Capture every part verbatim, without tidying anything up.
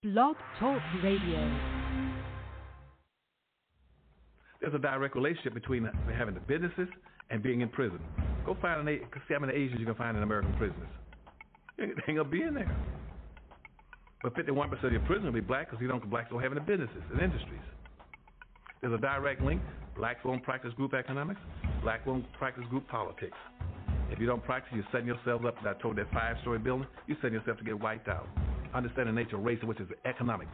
Blog Talk Radio. There's a direct relationship between having the businesses and being in prison. Go find an see how many Asians you can find in American prisons. They ain't gonna be in there. But fifty-one percent of your prisoners will be black because you don't blacks don't have any businesses and industries. There's a direct link. Blacks won't practice group economics. Black won't practice group politics. If you don't practice, you're setting yourself up. I told that five-story building, you're setting yourself to get wiped out. Understand the nature of race, which is economics.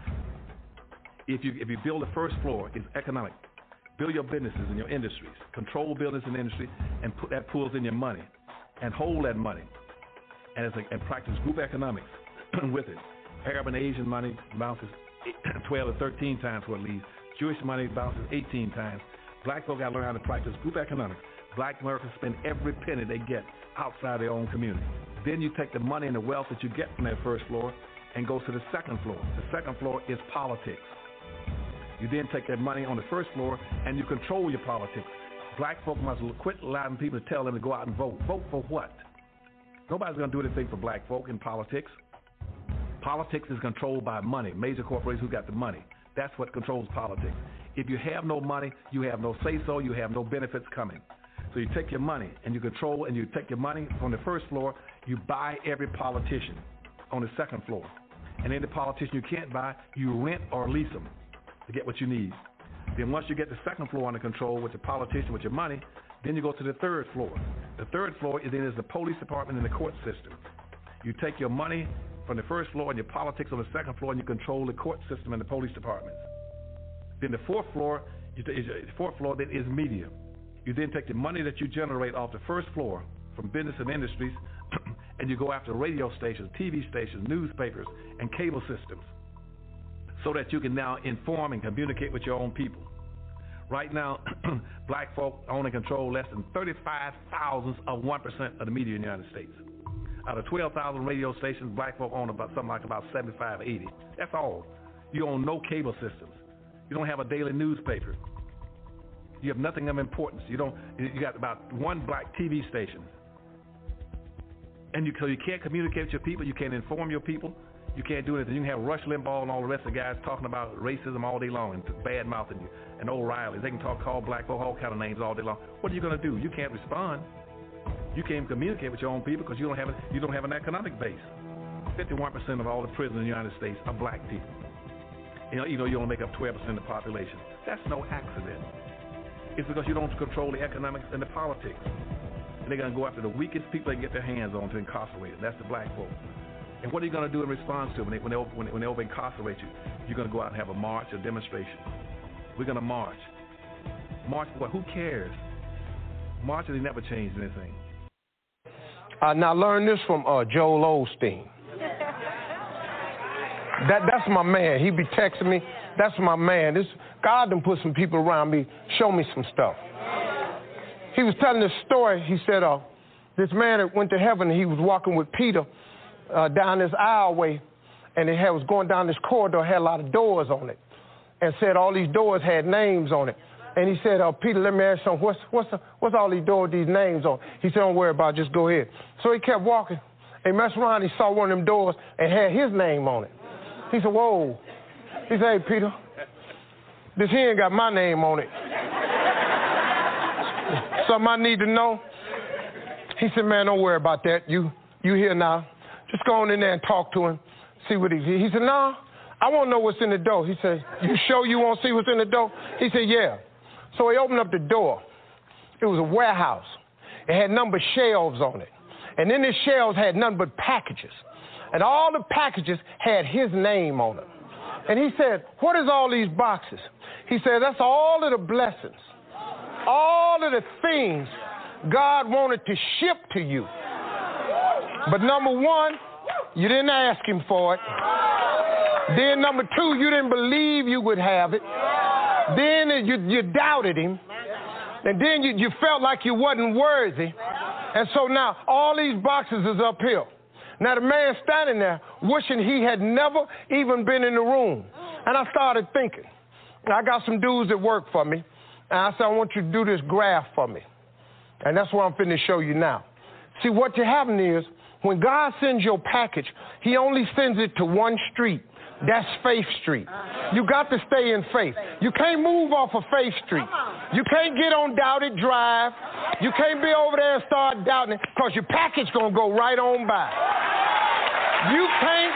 If you if you build the first floor, it's economic. Build your businesses and your industries. Control business and industry, and put that pulls in your money, and hold that money, and it's like, and practice group economics with it. Arab and Asian money bounces twelve to thirteen times what it leaves. Jewish money bounces eighteen times. Black folk got to learn how to practice group economics. Black Americans spend every penny they get outside their own community. Then you take the money and the wealth that you get from that first floor and go to the second floor. The second floor is politics. You then take that money on the first floor and you control your politics. Black folk must quit allowing people to tell them to go out and vote. Vote for what? Nobody's going to do anything for black folk in politics. Politics is controlled by money. Major corporations who got the money. That's what controls politics. If you have no money, you have no say-so, you have no benefits coming. So you take your money and you control, and you take your money on the first floor, you buy every politician on the second floor. And any politician you can't buy, you rent or lease them to get what you need. Then once you get the second floor under control with the politician, with your money, then you go to the third floor. The third floor is then is the police department and the court system. You take your money from the first floor and your politics on the second floor, and you control the court system and the police departments. Then the fourth floor, is the fourth floor then is media. You then take the money that you generate off the first floor from business and industries, and you go after radio stations, T V stations, newspapers, and cable systems, so that you can now inform and communicate with your own people. Right now, black folk own and control less than thirty-five thousandths of one percent of the media in the United States. Out of twelve thousand radio stations, black folk own about something like about seventy-five, eighty. That's all. You own no cable systems. You don't have a daily newspaper. You have nothing of importance. You don't. You got about one black T V station, and you so you can't communicate with your people. You can't inform your people. You can't do anything. You can have Rush Limbaugh and all the rest of the guys talking about racism all day long and bad mouthing you, and O'Reilly. They can talk, call black folk all kind of names all day long. What are you going to do? You can't respond. You can't communicate with your own people because you don't have a, you don't have an economic base. fifty-one percent of all the prisoners in the United States are black people. You know, you know, you only make up twelve percent of the population. That's no accident. It's because you don't control the economics and the politics. And they're going to go after the weakest people they can get their hands on to incarcerate them. That's the black folk. And what are you going to do in response to it when they, when they, when they, when they over incarcerate you? You're going to go out and have a march, a demonstration. We're going to march. March, what? Who cares? Marching, they never changed anything. Uh, now learn this from uh, Joel Osteen. That that's my man. He be texting me. That's my man. This God done put some people around me, show me some stuff. He was telling this story. He said, uh, this man that went to heaven, he was walking with Peter uh, down this aisleway, and it had, was going down this corridor, had a lot of doors on it, and said all these doors had names on it. And he said, uh, Peter, let me ask you something. What's, what's, the, what's all these doors, these names on? He said, don't worry about it, just go ahead. So he kept walking. He messed around, he saw one of them doors and had his name on it. He said, whoa. He said, hey, Peter, this here ain't got my name on it. Something I need to know? He said, man, don't worry about that. You you here now. Just go on in there and talk to him, see what he's here. He said, no, I want to know what's in the door. He said, you sure you won't see what's in the door? He said, yeah. So he opened up the door. It was a warehouse. It had number shelves on it. And then the shelves had nothing but packages. And all the packages had his name on them. And he said, what is all these boxes? He said, that's all of the blessings, all of the things God wanted to ship to you. But number one, you didn't ask him for it. Then number two, you didn't believe you would have it. Then you, you doubted him. And then you, you felt like you wasn't worthy. And so now all these boxes is uphill. Now the man standing there wishing he had never even been in the room. And I started thinking, I got some dudes that work for me. And I said, I want you to do this graph for me. And that's what I'm finna show you now. See, what you having is, when God sends your package, he only sends it to one street. That's Faith Street. You got to stay in faith. You can't move off of Faith Street. You can't get on Doubted Drive. You can't be over there and start doubting it because your package going to go right on by. You can't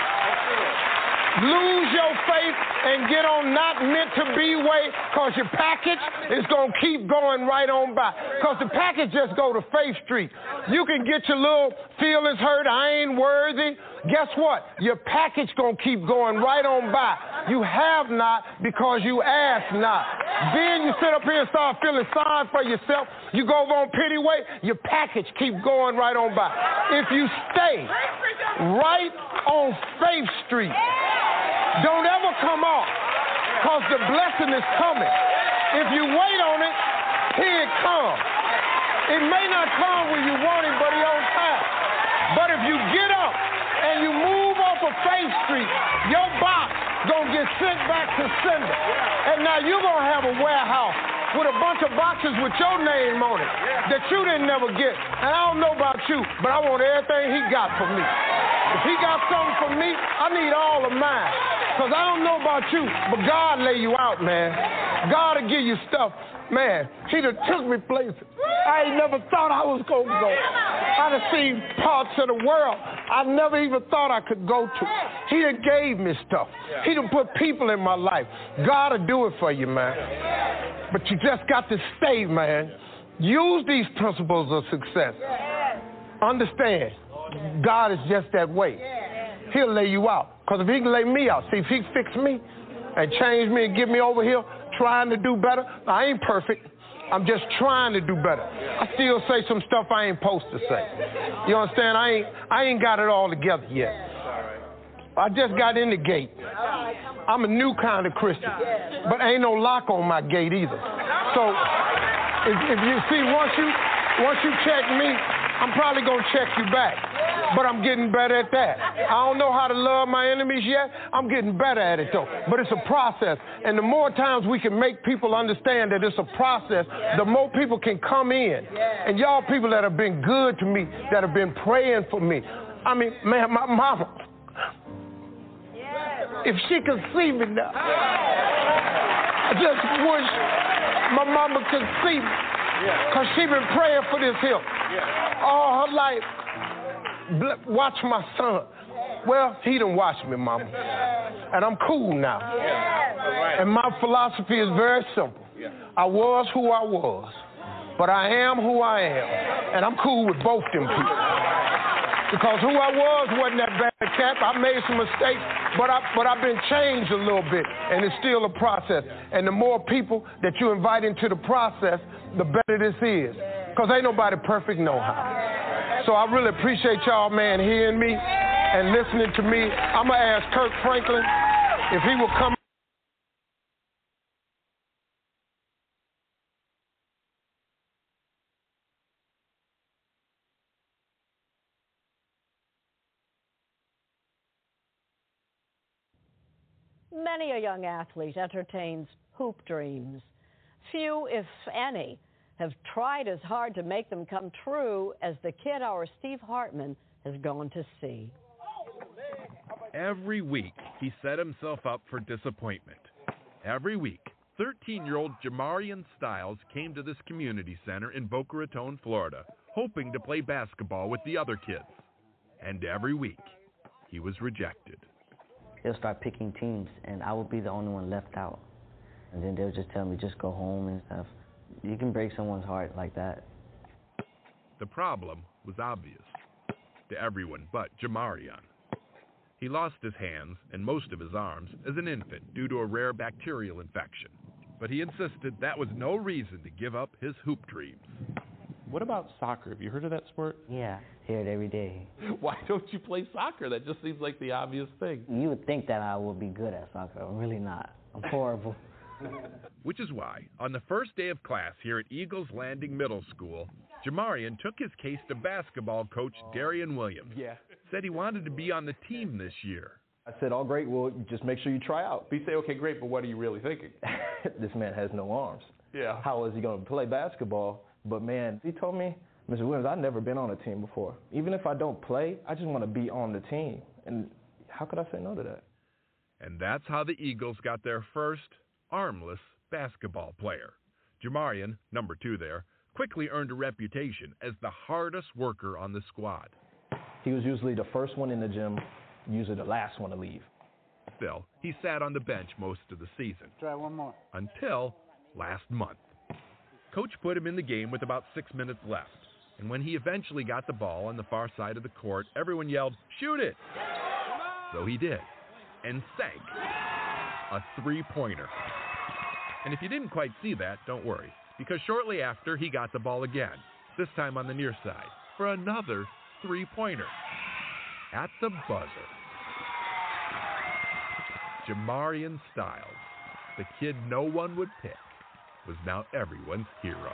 lose your faith and get on not meant to be way because your package is going to keep going right on by. Because the package just go to Faith Street. You can get your little feelings hurt, I ain't worthy. Guess what? Your package going to keep going right on by. You have not because you ask not. Then you sit up here and start feeling sorry for yourself. You go over on pity way, your package keep going right on by. If you stay right on Faith Street, don't ever come off because the blessing is coming. If you wait on it, here it comes. It may not come when you want it, but it's on time. But if you get up and you move off of Faith Street, your box gonna get sent back to sender. And now you're gonna have a warehouse with a bunch of boxes with your name on it that you didn't never get. And I don't know about you, but I want everything he got for me. If he got something for me, I need all of mine. Because I don't know about you, but God lay you out, man. God will give you stuff. Man, he done took me places I ain't never thought I was going to go. I done seen parts of the world I never even thought I could go to. He done gave me stuff. He done put people in my life. God will do it for you, man. But you just got to stay, man. Use these principles of success. Understand, God is just that way. He'll lay you out. Because if he can lay me out, see, if he fix me and change me and get me over here trying to do better, I ain't perfect. I'm just trying to do better. I still say some stuff I ain't supposed to say. You understand? I ain't, I ain't got it all together yet. I just got in the gate. I'm a new kind of Christian, but ain't no lock on my gate either. So if, if you see, once you, once you check me, I'm probably going to check you back. But I'm getting better at that. I don't know how to love my enemies yet. I'm getting better at it, though. But it's a process. And the more times we can make people understand that it's a process, the more people can come in. And y'all people that have been good to me, that have been praying for me. I mean, man, my mama, if she could see me now, I just wish my mama could see me. Because she been praying for this here all her life. Watch my son. Well, he done watched me, mama. And I'm cool now. And my philosophy is very simple. I was who I was, but I am who I am. And I'm cool with both them people. Because who I was wasn't that bad cat. I made some mistakes, but, I, but I've been changed a little bit, and it's still a process. And the more people that you invite into the process, the better this is. Because ain't nobody perfect no how. So I really appreciate y'all, man, hearing me and listening to me. I'm going to ask Kirk Franklin if he will come. Many a young athlete entertains hoop dreams. Few, if any, have tried as hard to make them come true as the kid our Steve Hartman has gone to see. Every week, he set himself up for disappointment. Every week, thirteen-year-old Jamarian Styles came to this community center in Boca Raton, Florida, hoping to play basketball with the other kids. And every week, he was rejected. They'll start picking teams, and I would be the only one left out. And then they'll just tell me, just go home and stuff. You can break someone's heart like that. The problem was obvious to everyone but Jamarian. He lost his hands and most of his arms as an infant due to a rare bacterial infection. But he insisted that was no reason to give up his hoop dreams. What about soccer? Have you heard of that sport? Yeah, hear it every day. Why don't you play soccer? That just seems like the obvious thing. You would think that I would be good at soccer. I'm really not. I'm horrible. Which is why, on the first day of class here at Eagles Landing Middle School, Jamarian took his case to basketball coach Darian Williams. Yeah. Said he wanted to be on the team this year. I said, oh, great, well, just make sure you try out. You say, okay, great, but what are you really thinking? This man has no arms. Yeah. How is he going to play basketball? But, man, he told me, Mister Williams, I've never been on a team before. Even if I don't play, I just want to be on the team. And how could I say no to that? And that's how the Eagles got their first armless basketball player. Jamarian, number two there, quickly earned a reputation as the hardest worker on the squad. He was usually the first one in the gym, usually the last one to leave. Still, he sat on the bench most of the season. Try one more. Until last month. Coach put him in the game with about six minutes left. And when he eventually got the ball on the far side of the court, everyone yelled, "Shoot it!" So he did. And sank a three-pointer. And if you didn't quite see that, don't worry, because shortly after he got the ball again, this time on the near side, for another three-pointer at the buzzer. Jamarian Styles, the kid no one would pick, was now everyone's hero.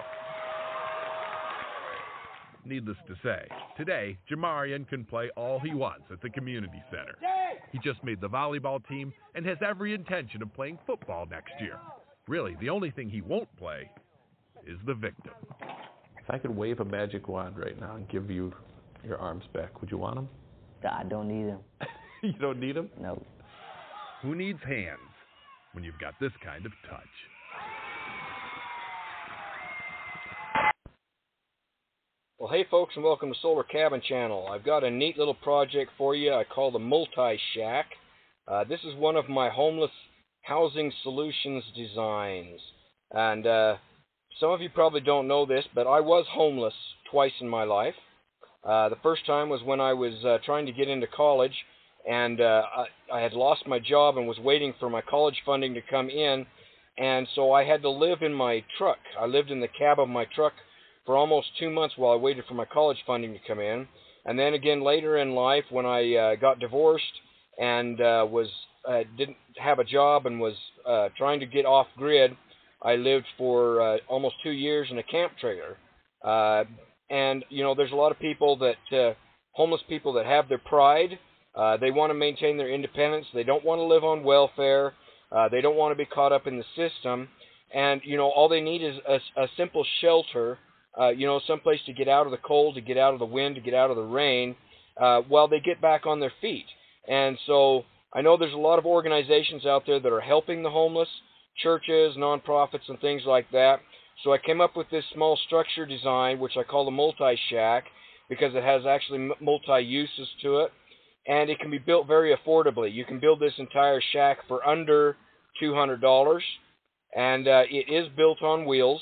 Needless to say, today, Jamarian can play all he wants at the community center. He just made the volleyball team and has every intention of playing football next year. Really, the only thing he won't play is the victim. If I could wave a magic wand right now and give you your arms back, would you want them? I don't need them. You don't need them? No. Who needs hands when you've got this kind of touch? Well, hey folks, and welcome to Solar Cabin Channel. I've got a neat little project for you I call the Multi-Shack. Uh, this is one of my homeless housing solutions designs. And uh, some of you probably don't know this, but I was homeless twice in my life. Uh, the first time was when I was uh, trying to get into college, and uh, I, I had lost my job and was waiting for my college funding to come in, and so I had to live in my truck. I lived in the cab of my truck for almost two months while I waited for my college funding to come in. And then again later in life, when I uh, got divorced and uh, was uh, didn't have a job and was uh, trying to get off grid, I lived for uh, almost two years in a camp trailer. Uh, and you know, there's a lot of people that uh, homeless people that have their pride. Uh, they want to maintain their independence. They don't want to live on welfare. Uh, they don't want to be caught up in the system. And you know, all they need is a, a simple shelter. Uh, you know, someplace to get out of the cold, to get out of the wind, to get out of the rain, uh, while they get back on their feet. And so I know there's a lot of organizations out there that are helping the homeless, churches, nonprofits, and things like that. So I came up with this small structure design, which I call the Multi-Shack, because it has actually multi-uses to it. And it can be built very affordably. You can build this entire shack for under two hundred dollars. And uh, it is built on wheels.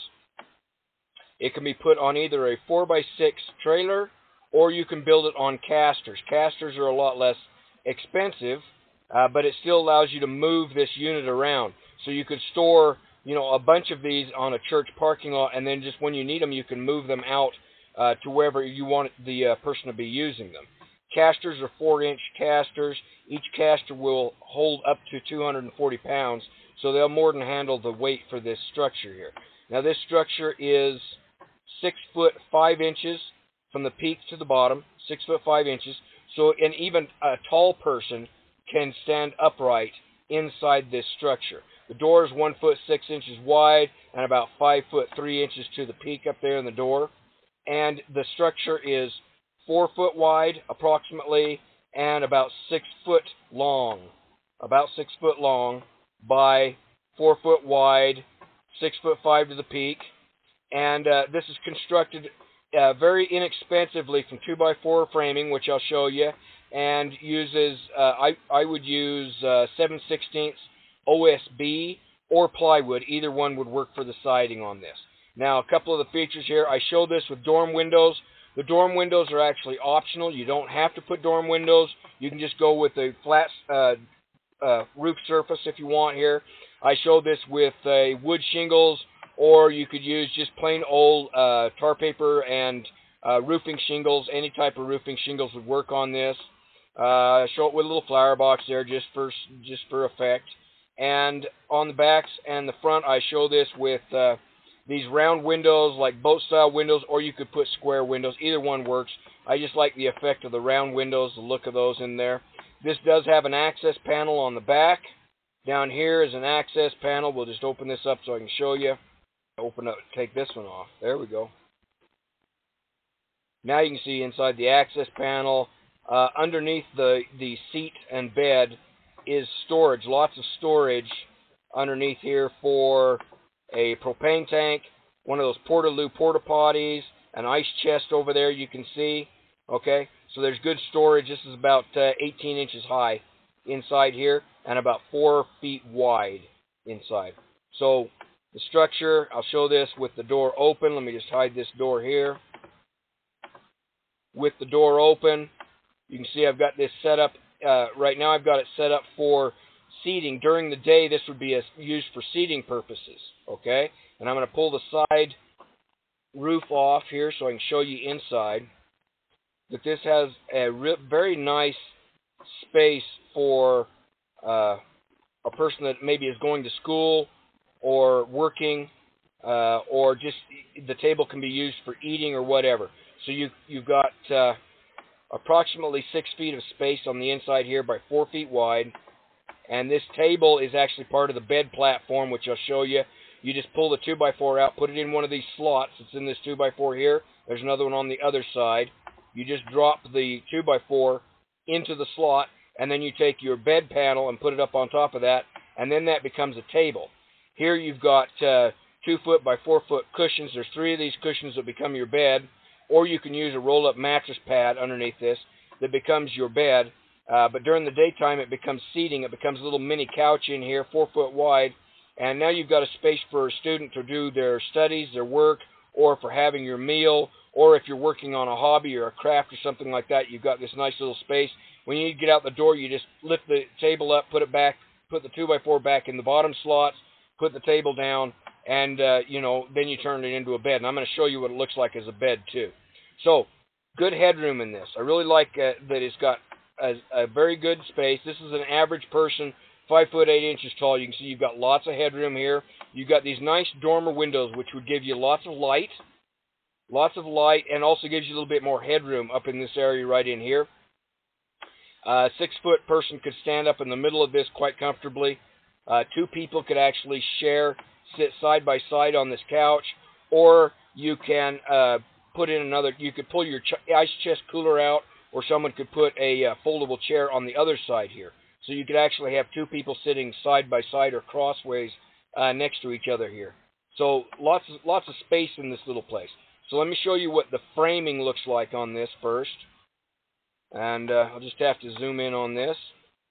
It can be put on either a four by six trailer, or you can build it on casters. Casters are a lot less expensive, uh, but it still allows you to move this unit around. So you could store, you know, a bunch of these on a church parking lot, and then just when you need them, you can move them out uh, to wherever you want the uh, person to be using them. Casters are four inch casters. Each caster will hold up to two hundred forty pounds, so they'll more than handle the weight for this structure here. Now this structure is six foot five inches from the peak to the bottom, six foot five inches. So an even a tall person can stand upright inside this structure. The door is one foot six inches wide and about five foot three inches to the peak up there in the door. And the structure is four foot wide approximately and about six foot long, about six foot long by four foot wide, six foot five to the peak. And uh, this is constructed uh, very inexpensively from two by four framing, which I'll show you, and uses, uh, I, I would use uh, seven sixteenths O S B or plywood. Either one would work for the siding on this. Now, a couple of the features here. I show this with dorm windows. The dorm windows are actually optional. You don't have to put dorm windows. You can just go with a flat uh, uh, roof surface if you want here. I show this with uh, wood shingles, or you could use just plain old uh, tar paper and uh, roofing shingles. Any type of roofing shingles would work on this. Uh, show it with a little flower box there just for just for effect. And on the backs and the front, I show this with uh, these round windows, like boat-style windows, or you could put square windows. Either one works. I just like the effect of the round windows, the look of those in there. This does have an access panel on the back. Down here is an access panel. We'll just open this up so I can show you. Open up, take this one off. There we go. Now you can see inside the access panel, uh, underneath the, the seat and bed, is storage, lots of storage underneath here for a propane tank, one of those Portaloo porta potties, an ice chest over there you can see. Okay, so there's good storage. This is about uh, eighteen inches high inside here and about four feet wide inside. So the structure, I'll show this with the door open. Let me just hide this door here. With the door open, you can see I've got this set up. Uh, right now I've got it set up for seating. During the day, this would be a, used for seating purposes. Okay, and I'm going to pull the side roof off here so I can show you inside. That this has a re very nice space for uh, a person that maybe is going to school or working, uh, or just the table can be used for eating or whatever. So you, you've got uh, approximately six feet of space on the inside here by four feet wide. And this table is actually part of the bed platform, which I'll show you. You just pull the two by four out, put it in one of these slots. It's in this two by four here. There's another one on the other side. You just drop the two by four into the slot, and then you take your bed panel and put it up on top of that, and then that becomes a table. Here you've got uh, two foot by four foot cushions. There's three of these cushions that become your bed, or you can use a roll-up mattress pad underneath this that becomes your bed. Uh, but during the daytime, it becomes seating. It becomes a little mini couch in here, four foot wide, and now you've got a space for a student to do their studies, their work, or for having your meal, or if you're working on a hobby or a craft or something like that, you've got this nice little space. When you need to get out the door, you just lift the table up, put it back, put the two by four back in the bottom slots, put the table down, and, uh, you know, then you turn it into a bed. And I'm going to show you what it looks like as a bed, too. So, good headroom in this. I really like uh, that it's got a, a very good space. This is an average person, five foot eight inches tall. You can see you've got lots of headroom here. You've got these nice dormer windows, which would give you lots of light. Lots of light, and also gives you a little bit more headroom up in this area right in here. Uh, six-foot person could stand up in the middle of this quite comfortably. Uh, two people could actually share, sit side by side on this couch, or you can uh, put in another, you could pull your ch ice chest cooler out, or someone could put a uh, foldable chair on the other side here. So you could actually have two people sitting side by side or crossways uh, next to each other here. So lots of, lots of space in this little place. So let me show you what the framing looks like on this first. And uh, I'll just have to zoom in on this.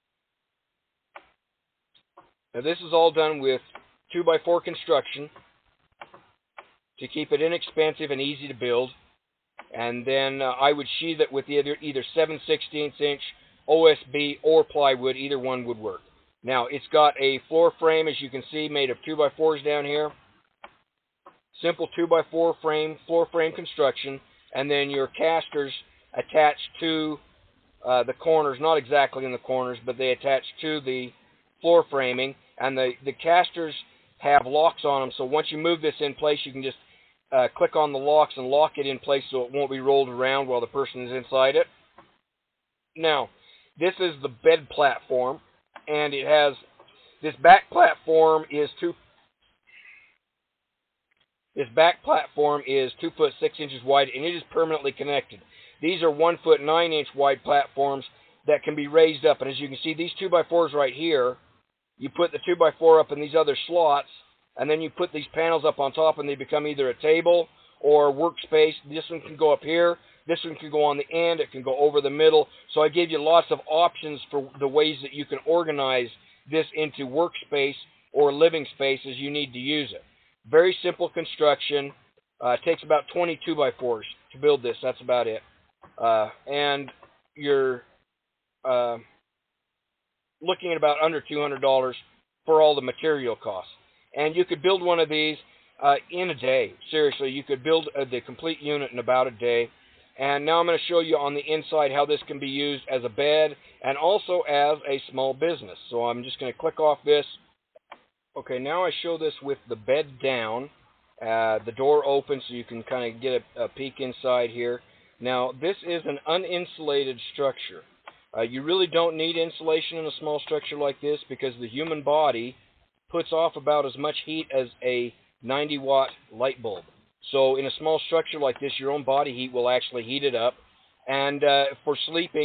Now this is all done with two by four construction to keep it inexpensive and easy to build. And then uh, I would sheathe it with either, either seven sixteenths inch O S B or plywood. Either one would work. Now it's got a floor frame, as you can see, made of two by fours down here. Simple two by four frame, floor frame construction, and then your casters attached to uh, the corners, not exactly in the corners, but they attach to the floor framing, and the, the casters have locks on them, so once you move this in place, you can just uh, click on the locks and lock it in place so it won't be rolled around while the person is inside it. Now, this is the bed platform, and it has, this back platform is two This back platform is two foot six inches wide, and it is permanently connected. These are one foot nine inch wide platforms that can be raised up. And as you can see, these two by fours right here, you put the two by four up in these other slots, and then you put these panels up on top, and they become either a table or a workspace. This one can go up here. This one can go on the end. It can go over the middle. So I gave you lots of options for the ways that you can organize this into workspace or living space as you need to use it. Very simple construction. Uh, it takes about twenty two by fours to build this. That's about it. Uh, and you're uh, looking at about under two hundred dollars for all the material costs. And you could build one of these uh, in a day. Seriously, you could build uh, the complete unit in about a day. And now I'm going to show you on the inside how this can be used as a bed and also as a small business. So I'm just going to click off this. Okay, now I show this with the bed down, uh, the door open so you can kind of get a, a peek inside here. Now, this is an uninsulated structure. Uh, you really don't need insulation in a small structure like this because the human body puts off about as much heat as a ninety watt light bulb. So in a small structure like this, your own body heat will actually heat it up. And uh, for sleeping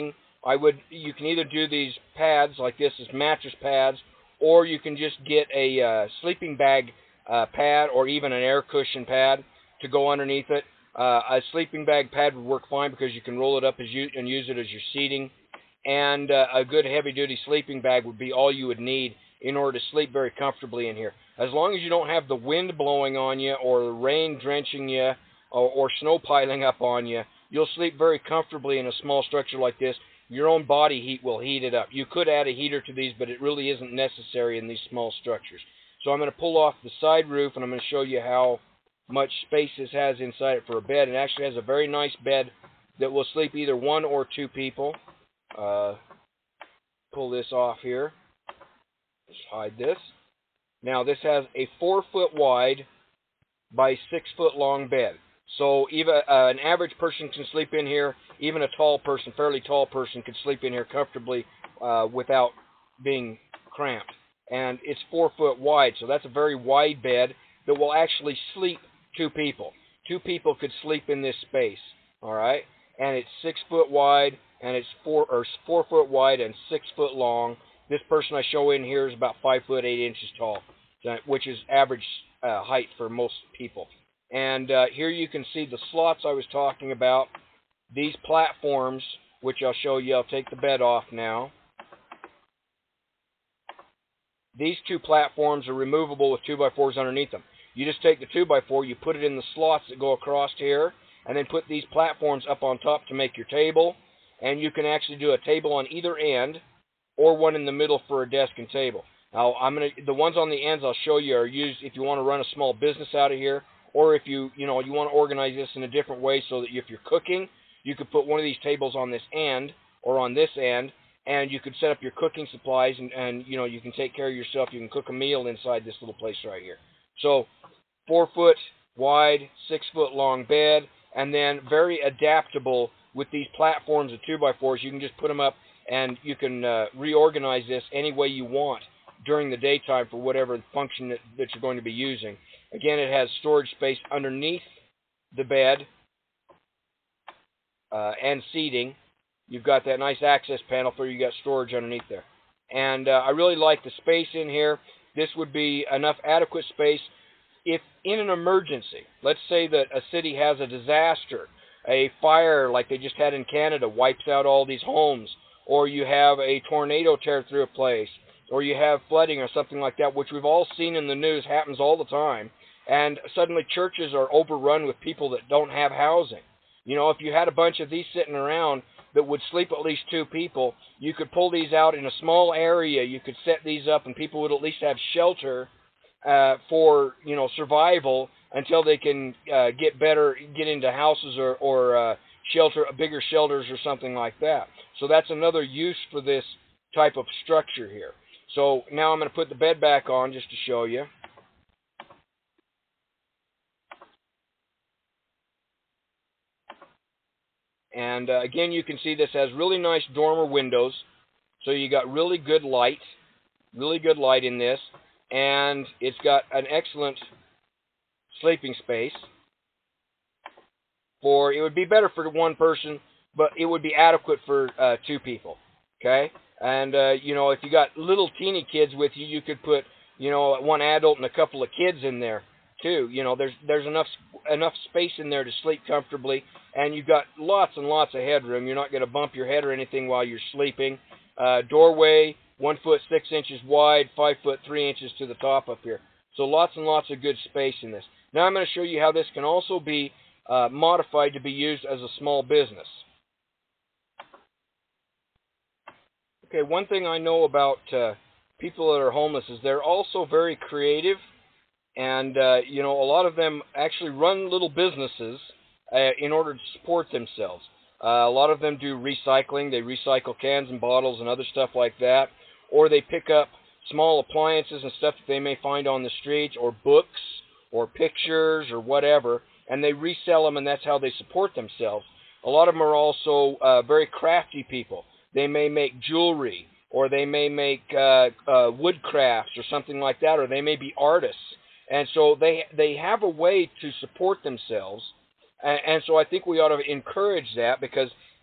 I would, you can either do these pads like this as mattress pads, or you can just get a uh, sleeping bag uh, pad or even an air cushion pad to go underneath it. Uh, a sleeping bag pad would work fine because you can roll it up as you, and use it as your seating. And uh, a good heavy-duty sleeping bag would be all you would need in order to sleep very comfortably in here. As long as you don't have the wind blowing on you or the rain drenching you or, or snow piling up on you, you'll sleep very comfortably in a small structure like this. Your own body heat will heat it up. You could add a heater to these, but it really isn't necessary in these small structures. So I'm going to pull off the side roof, and I'm going to show you how much space this has inside it for a bed. It actually has a very nice bed that will sleep either one or two people. Uh, pull this off here. Just hide this. Now this has a four foot wide by six foot long bed. So even uh, an average person can sleep in here. Even a tall person, fairly tall person, could sleep in here comfortably uh, without being cramped. And it's four foot wide, so that's a very wide bed that will actually sleep two people. Two people could sleep in this space. All right, and it's six foot wide, and it's four or four foot wide and six foot long. This person I show in here is about five foot eight inches tall, which is average uh, height for most people. And uh, here you can see the slots I was talking about. These platforms, which I'll show you. I'll take the bed off now. These two platforms are removable with two by fours underneath them. You just take the two by four, you put it in the slots that go across here, and then put these platforms up on top to make your table. And you can actually do a table on either end, or one in the middle for a desk and table. Now, I'm gonna the ones on the ends I'll show you are used if you want to run a small business out of here, or if you you know you want to organize this in a different way so that if you're cooking, you could put one of these tables on this end or on this end, and you could set up your cooking supplies, and, and you know you can take care of yourself. You can cook a meal inside this little place right here. So, four foot wide, six foot long bed, and then very adaptable with these platforms of two by fours. You can just put them up, and you can uh, reorganize this any way you want during the daytime for whatever function that, that you're going to be using. Again, it has storage space underneath the bed uh, and seating. You've got that nice access panel for you got storage underneath there. And uh, I really like the space in here. This would be enough adequate space if in an emergency. Let's say that a city has a disaster, a fire like they just had in Canada wipes out all these homes, or you have a tornado tear through a place, or you have flooding or something like that, which we've all seen in the news, happens all the time, and suddenly churches are overrun with people that don't have housing. You know, if you had a bunch of these sitting around that would sleep at least two people, you could pull these out in a small area, you could set these up, and people would at least have shelter uh, for, you know, survival until they can uh, get better, get into houses or, or uh, shelter, bigger shelters or something like that. So that's another use for this type of structure here. So now I'm going to put the bed back on just to show you. And uh, again, you can see this has really nice dormer windows. So you got really good light, really good light in this. And it's got an excellent sleeping space. For it would be better for one person, but it would be adequate for uh, two people. Okay? And, uh, you know, if you got little teeny kids with you, you could put, you know, one adult and a couple of kids in there, too. You know, there's there's enough enough space in there to sleep comfortably, and you've got lots and lots of headroom. You're not going to bump your head or anything while you're sleeping. Uh, doorway, one foot six inches wide, five foot three inches to the top up here. So lots and lots of good space in this. Now I'm going to show you how this can also be uh, modified to be used as a small business. Okay, one thing I know about uh, people that are homeless is they're also very creative, and uh, you know, a lot of them actually run little businesses uh, in order to support themselves. Uh, a lot of them do recycling. They recycle cans and bottles and other stuff like that, or they pick up small appliances and stuff that they may find on the streets, or books, or pictures, or whatever, and they resell them, and that's how they support themselves. A lot of them are also uh, very crafty people. They may make jewelry, or they may make uh, uh, wood crafts or something like that, or they may be artists. And so they they have a way to support themselves. And, and so I think we ought to encourage that, because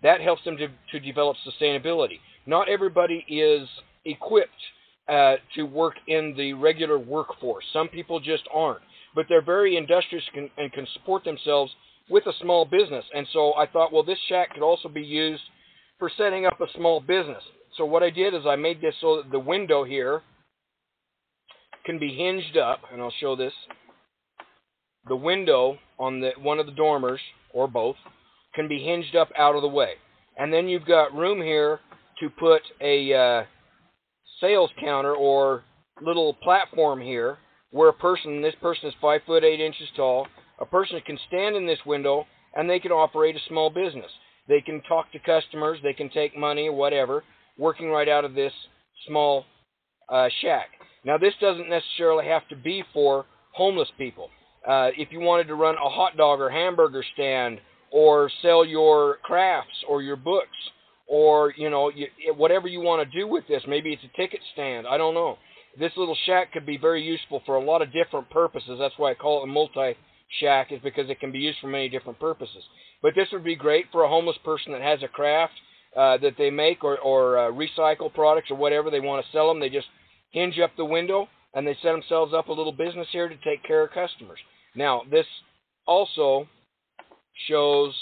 that helps them to, to develop sustainability. Not everybody is equipped uh, to work in the regular workforce. Some people just aren't. But they're very industrious can, and can support themselves with a small business. And so I thought, well, this shack could also be used for setting up a small business. So what I did is I made this so that the window here can be hinged up, and I'll show this. The window on the one of the dormers, or both, can be hinged up out of the way. And then you've got room here to put a uh, sales counter or little platform here where a person, this person is five foot eight inches tall, a person can stand in this window and they can operate a small business. They can talk to customers, they can take money or whatever, working right out of this small uh, shack. Now this doesn't necessarily have to be for homeless people. Uh, if you wanted to run a hot dog or hamburger stand, or sell your crafts or your books, or you know you, whatever you want to do with this, maybe it's a ticket stand, I don't know. This little shack could be very useful for a lot of different purposes. That's why I call it a multi-shack, is because it can be used for many different purposes. But this would be great for a homeless person that has a craft uh, that they make, or, or uh, recycle products or whatever. They want to sell them. They just hinge up the window and they set themselves up a little business here to take care of customers. Now, this also shows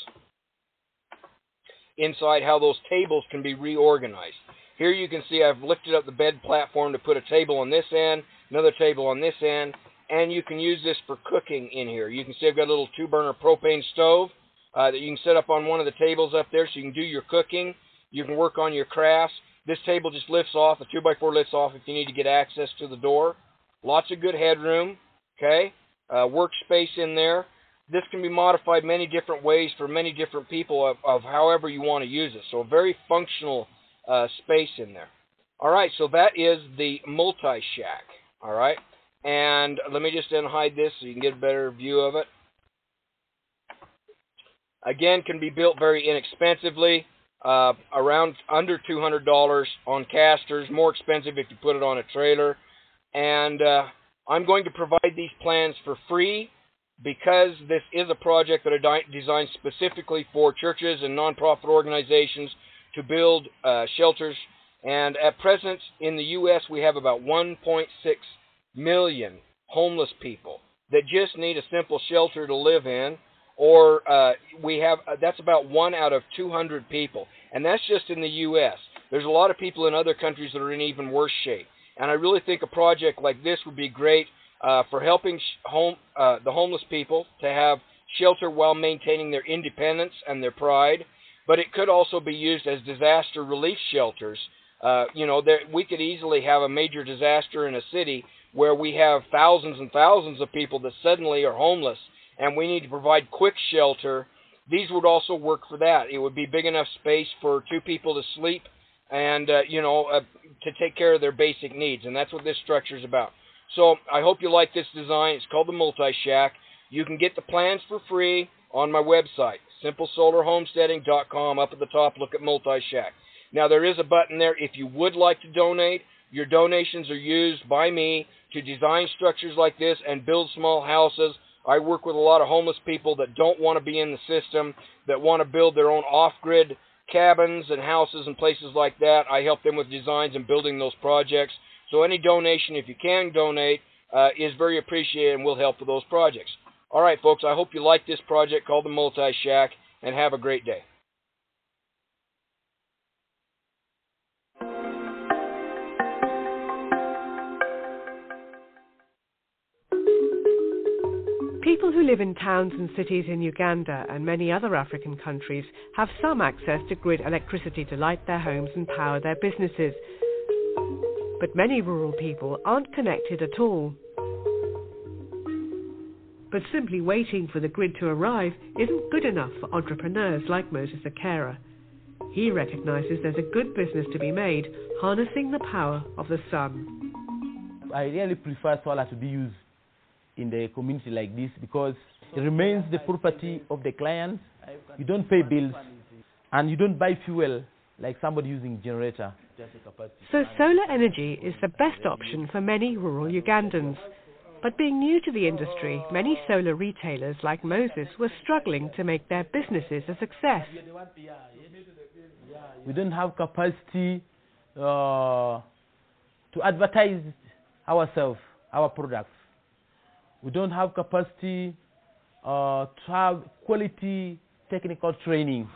inside how those tables can be reorganized. Here you can see I've lifted up the bed platform to put a table on this end, another table on this end, and you can use this for cooking in here. You can see I've got a little two-burner propane stove uh, that you can set up on one of the tables up there so you can do your cooking. You can work on your crafts. This table just lifts off. The two by four lifts off if you need to get access to the door. Lots of good headroom, okay? Uh, workspace in there. This can be modified many different ways for many different people of, of however you want to use it. So a very functional uh, space in there. All right, so that is the multi-shack, all right? And let me just unhide this so you can get a better view of it. Again, can be built very inexpensively, uh, around under two hundred dollars on casters, more expensive if you put it on a trailer. And uh, I'm going to provide these plans for free, because this is a project that I designed specifically for churches and nonprofit organizations to build uh, shelters. And at present in the U S we have about one point six million homeless people that just need a simple shelter to live in. Or uh, we have uh, that's about one out of two hundred people, and that's just in the U S There's a lot of people in other countries that are in even worse shape. And I really think a project like this would be great uh, for helping home, uh, the homeless people to have shelter while maintaining their independence and their pride. But it could also be used as disaster relief shelters. Uh, you know, there, we could easily have a major disaster in a city where we have thousands and thousands of people that suddenly are homeless, and we need to provide quick shelter. These would also work for that. It would be big enough space for two people to sleep and, uh, you know, uh, to take care of their basic needs. And that's what this structure is about. So I hope you like this design. It's called the Multi-Shack. You can get the plans for free on my website, simple solar homesteading dot com. Up at the top, look at Multi-Shack. Now, there is a button there if you would like to donate. Your donations are used by me to design structures like this and build small houses. I work with a lot of homeless people that don't want to be in the system, that want to build their own off-grid cabins and houses and places like that. I help them with designs and building those projects. So any donation, if you can donate, uh, is very appreciated and will help with those projects. All right, folks, I hope you like this project called the Multi-Shack, and have a great day. People who live in towns and cities in Uganda and many other African countries have some access to grid electricity to light their homes and power their businesses. But many rural people aren't connected at all. But simply waiting for the grid to arrive isn't good enough for entrepreneurs like Moses Akera. He recognizes there's a good business to be made harnessing the power of the sun. I really prefer solar to be used in the community like this because it remains the property of the client. You don't pay bills and you don't buy fuel like somebody using generator. So solar energy is the best option for many rural Ugandans. But being new to the industry, many solar retailers like Moses were struggling to make their businesses a success. We don't have capacity uh, to advertise ourselves, our products. We don't have capacity uh, to have quality technical training.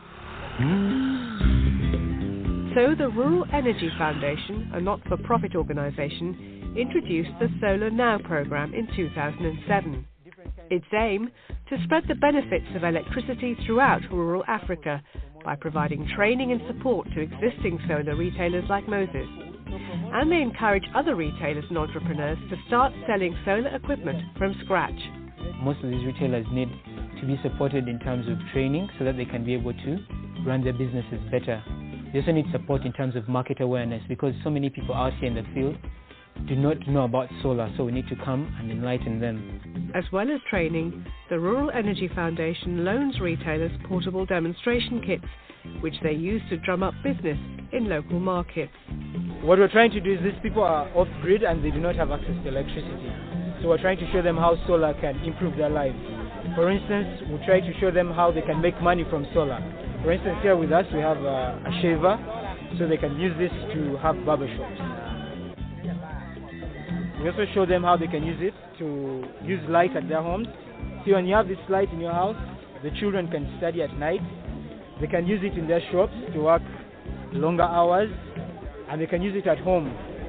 So the Rural Energy Foundation, a not-for-profit organization, introduced the Solar Now program in two thousand seven. Its aim, to spread the benefits of electricity throughout rural Africa by providing training and support to existing solar retailers like Moses. And they encourage other retailers and entrepreneurs to start selling solar equipment from scratch. Most of these retailers need to be supported in terms of training so that they can be able to run their businesses better. They also need support in terms of market awareness because so many people out here in the field do not know about solar, so we need to come and enlighten them. As well as training, the Rural Energy Foundation loans retailers portable demonstration kits, which they use to drum up business in local markets. What we're trying to do is these people are off-grid and they do not have access to electricity. So we're trying to show them how solar can improve their lives. For instance, we try to show them how they can make money from solar. For instance, here with us we have a, a shaver, so they can use this to have barbershops. We also show them how they can use it to use light at their homes. See, when you have this light in your house, the children can study at night. They can use it in their shops to work longer hours, and they can use it at home.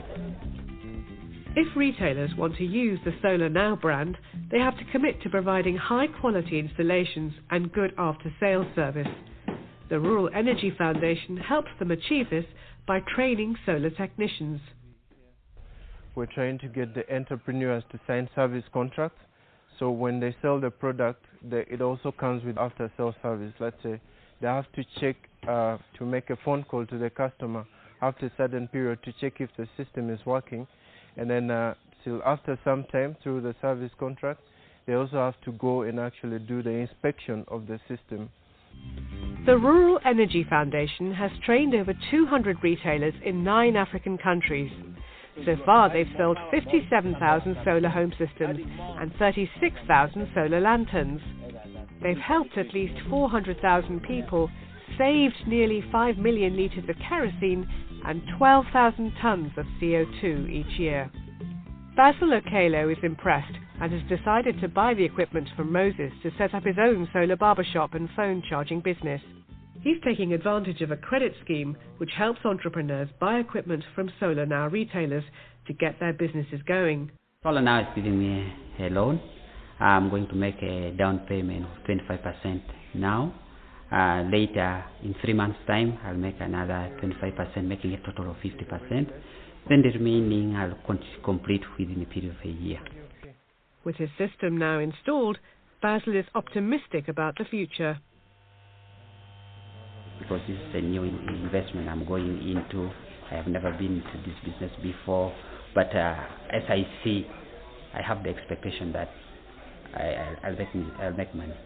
If retailers want to use the Solar Now brand, they have to commit to providing high-quality installations and good after-sales service. The Rural Energy Foundation helps them achieve this by training solar technicians. We're trying to get the entrepreneurs to sign service contracts, so when they sell the product, they, it also comes with after-sales service. Let's say they have to check uh, to make a phone call to the customer after a certain period to check if the system is working, and then uh, till after some time through the service contract, they also have to go and actually do the inspection of the system. The Rural Energy Foundation has trained over two hundred retailers in nine African countries. So far, they've sold fifty-seven thousand solar home systems and thirty-six thousand solar lanterns. They've helped at least four hundred thousand people, saved nearly five million litres of kerosene and twelve thousand tonnes of C O two each year. Basil Okelo is impressed and has decided to buy the equipment from Moses to set up his own solar barbershop and phone charging business. He's taking advantage of a credit scheme which helps entrepreneurs buy equipment from Solar Now retailers to get their businesses going. Solar Now is giving me a loan. I'm going to make a down payment of twenty-five percent now. Uh, later, in three months' time, I'll make another twenty-five percent, making a total of fifty percent. Then the remaining I'll complete within a period of a year. With his system now installed, Basil is optimistic about the future. Because this is a new investment I'm going into. I have never been into this business before, but uh, as I see, I have the expectation that I, I'll, make, I'll make money.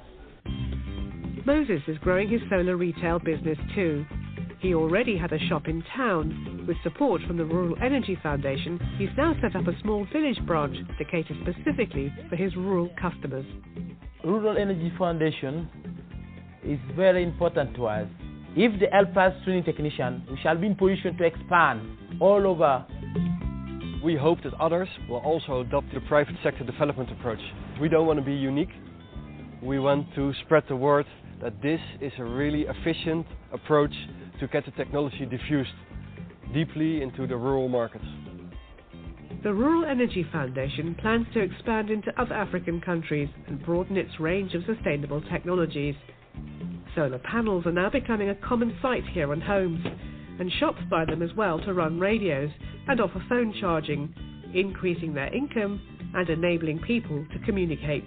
Moses is growing his solar retail business too. He already had a shop in town. With support from the Rural Energy Foundation, he's now set up a small village branch to cater specifically for his rural customers. Rural Energy Foundation is very important to us. If they help us training technicians, we shall be in position to expand all over. We hope that others will also adopt the private sector development approach. We don't want to be unique. We want to spread the word that this is a really efficient approach to get the technology diffused deeply into the rural markets. The Rural Energy Foundation plans to expand into other African countries and broaden its range of sustainable technologies. Solar panels are now becoming a common sight here on homes, and shops buy them as well to run radios and offer phone charging, increasing their income and enabling people to communicate.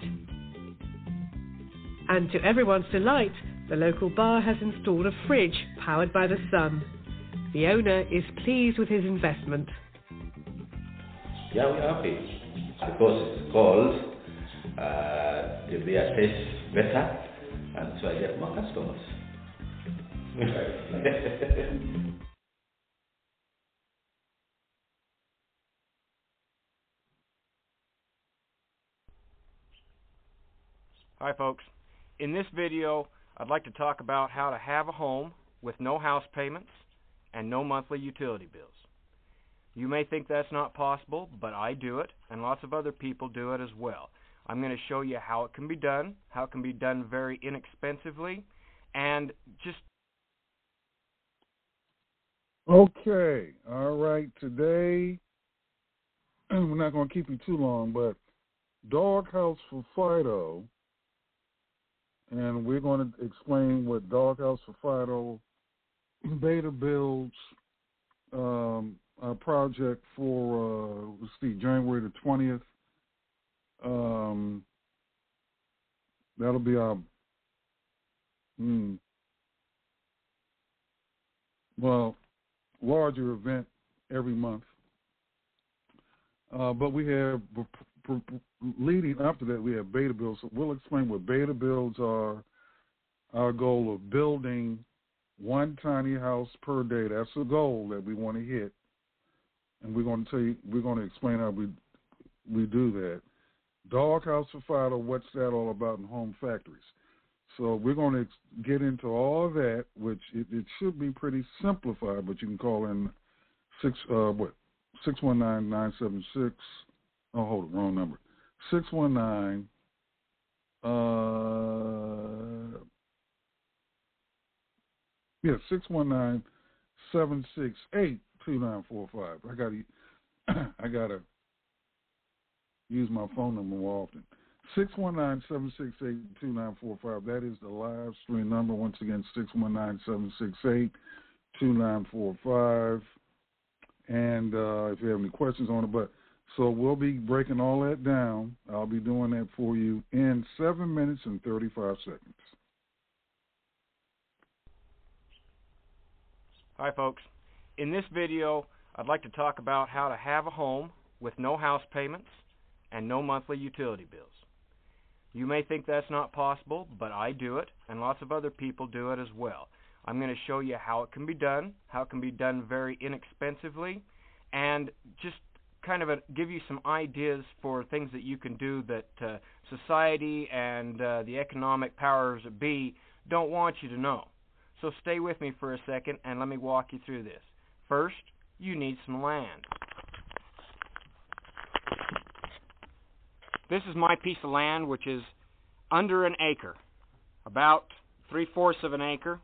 And to everyone's delight, the local bar has installed a fridge powered by the sun. The owner is pleased with his investment. Yeah, we're happy because it's cold, uh, the beer tastes better, and so I get more customers. Hi folks, in this video I'd like to talk about how to have a home with no house payments and no monthly utility bills. You may think that's not possible, but I do it, and lots of other people do it as well. I'm going to show you how it can be done, how it can be done very inexpensively, and just... Okay, all right, today, we're not going to keep you too long, but Doghouse for Fido, and we're going to explain what Doghouse for Fido beta builds um, a project for, uh, let's see, January the twentieth. Um, that'll be our, hmm, well, larger event every month. Uh, but we have, leading up to that, we have beta builds. So we'll explain what beta builds are, our goal of building one tiny house per day. That's the goal that we want to hit. And we're going to tell you, we're going to explain how we we do that. Doghouse for Fido, what's that all about in home factories? So we're going to get into all of that, which it, it should be pretty simplified, but you can call in six uh what six one nine nine seven six. Oh, hold on, wrong number. Six one nine. Uh, yeah, six one nine seven six eight two nine four five. I got to, I got to use my phone number more often. six one nine seven six eight two nine four five. That is the live stream number. Once again, six one nine seven six eight two nine four five. And uh, if you have any questions on it, but so we'll be breaking all that down. I'll be doing that for you in seven minutes and thirty-five seconds. Hi folks, in this video I'd like to talk about how to have a home with no house payments and no monthly utility bills. You may think that's not possible, but I do it, and lots of other people do it as well. I'm going to show you how it can be done, how it can be done very inexpensively, and just kind of a, give you some ideas for things that you can do that uh, society and uh, the economic powers that be don't want you to know. So stay with me for a second and let me walk you through this. First, you need some land. This is my piece of land, which is under an acre, about three-fourths of an acre.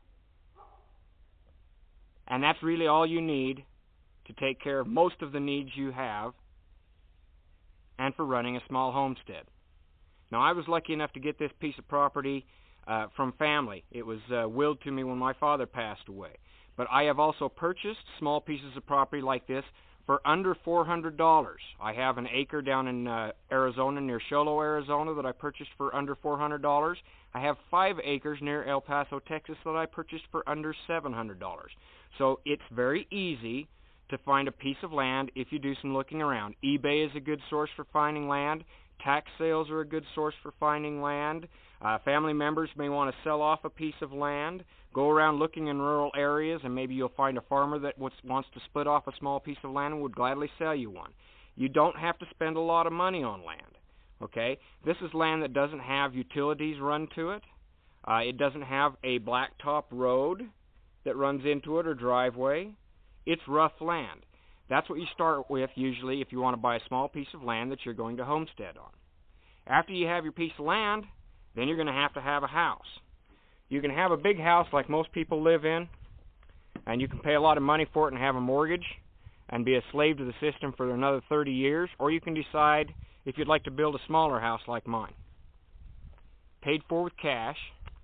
And that's really all you need to take care of most of the needs you have and for running a small homestead. Now, I was lucky enough to get this piece of property uh, from family. It was uh, willed to me when my father passed away. But I have also purchased small pieces of property like this for under four hundred dollars. I have an acre down in uh, Arizona, near Sholo, Arizona, that I purchased for under four hundred dollars. I have five acres near El Paso, Texas, that I purchased for under seven hundred dollars. So it's very easy to find a piece of land if you do some looking around. eBay is a good source for finding land. Tax sales are a good source for finding land. Uh, family members may want to sell off a piece of land. Go around looking in rural areas, and maybe you'll find a farmer that wants to split off a small piece of land and would gladly sell you one. You don't have to spend a lot of money on land. Okay? This is land that doesn't have utilities run to it. Uh, it doesn't have a blacktop road that runs into it or driveway. It's rough land. That's what you start with usually if you want to buy a small piece of land that you're going to homestead on. After you have your piece of land, then you're going to have to have a house. You can have a big house like most people live in, and you can pay a lot of money for it and have a mortgage and be a slave to the system for another thirty years, or you can decide if you'd like to build a smaller house like mine. Paid for with cash.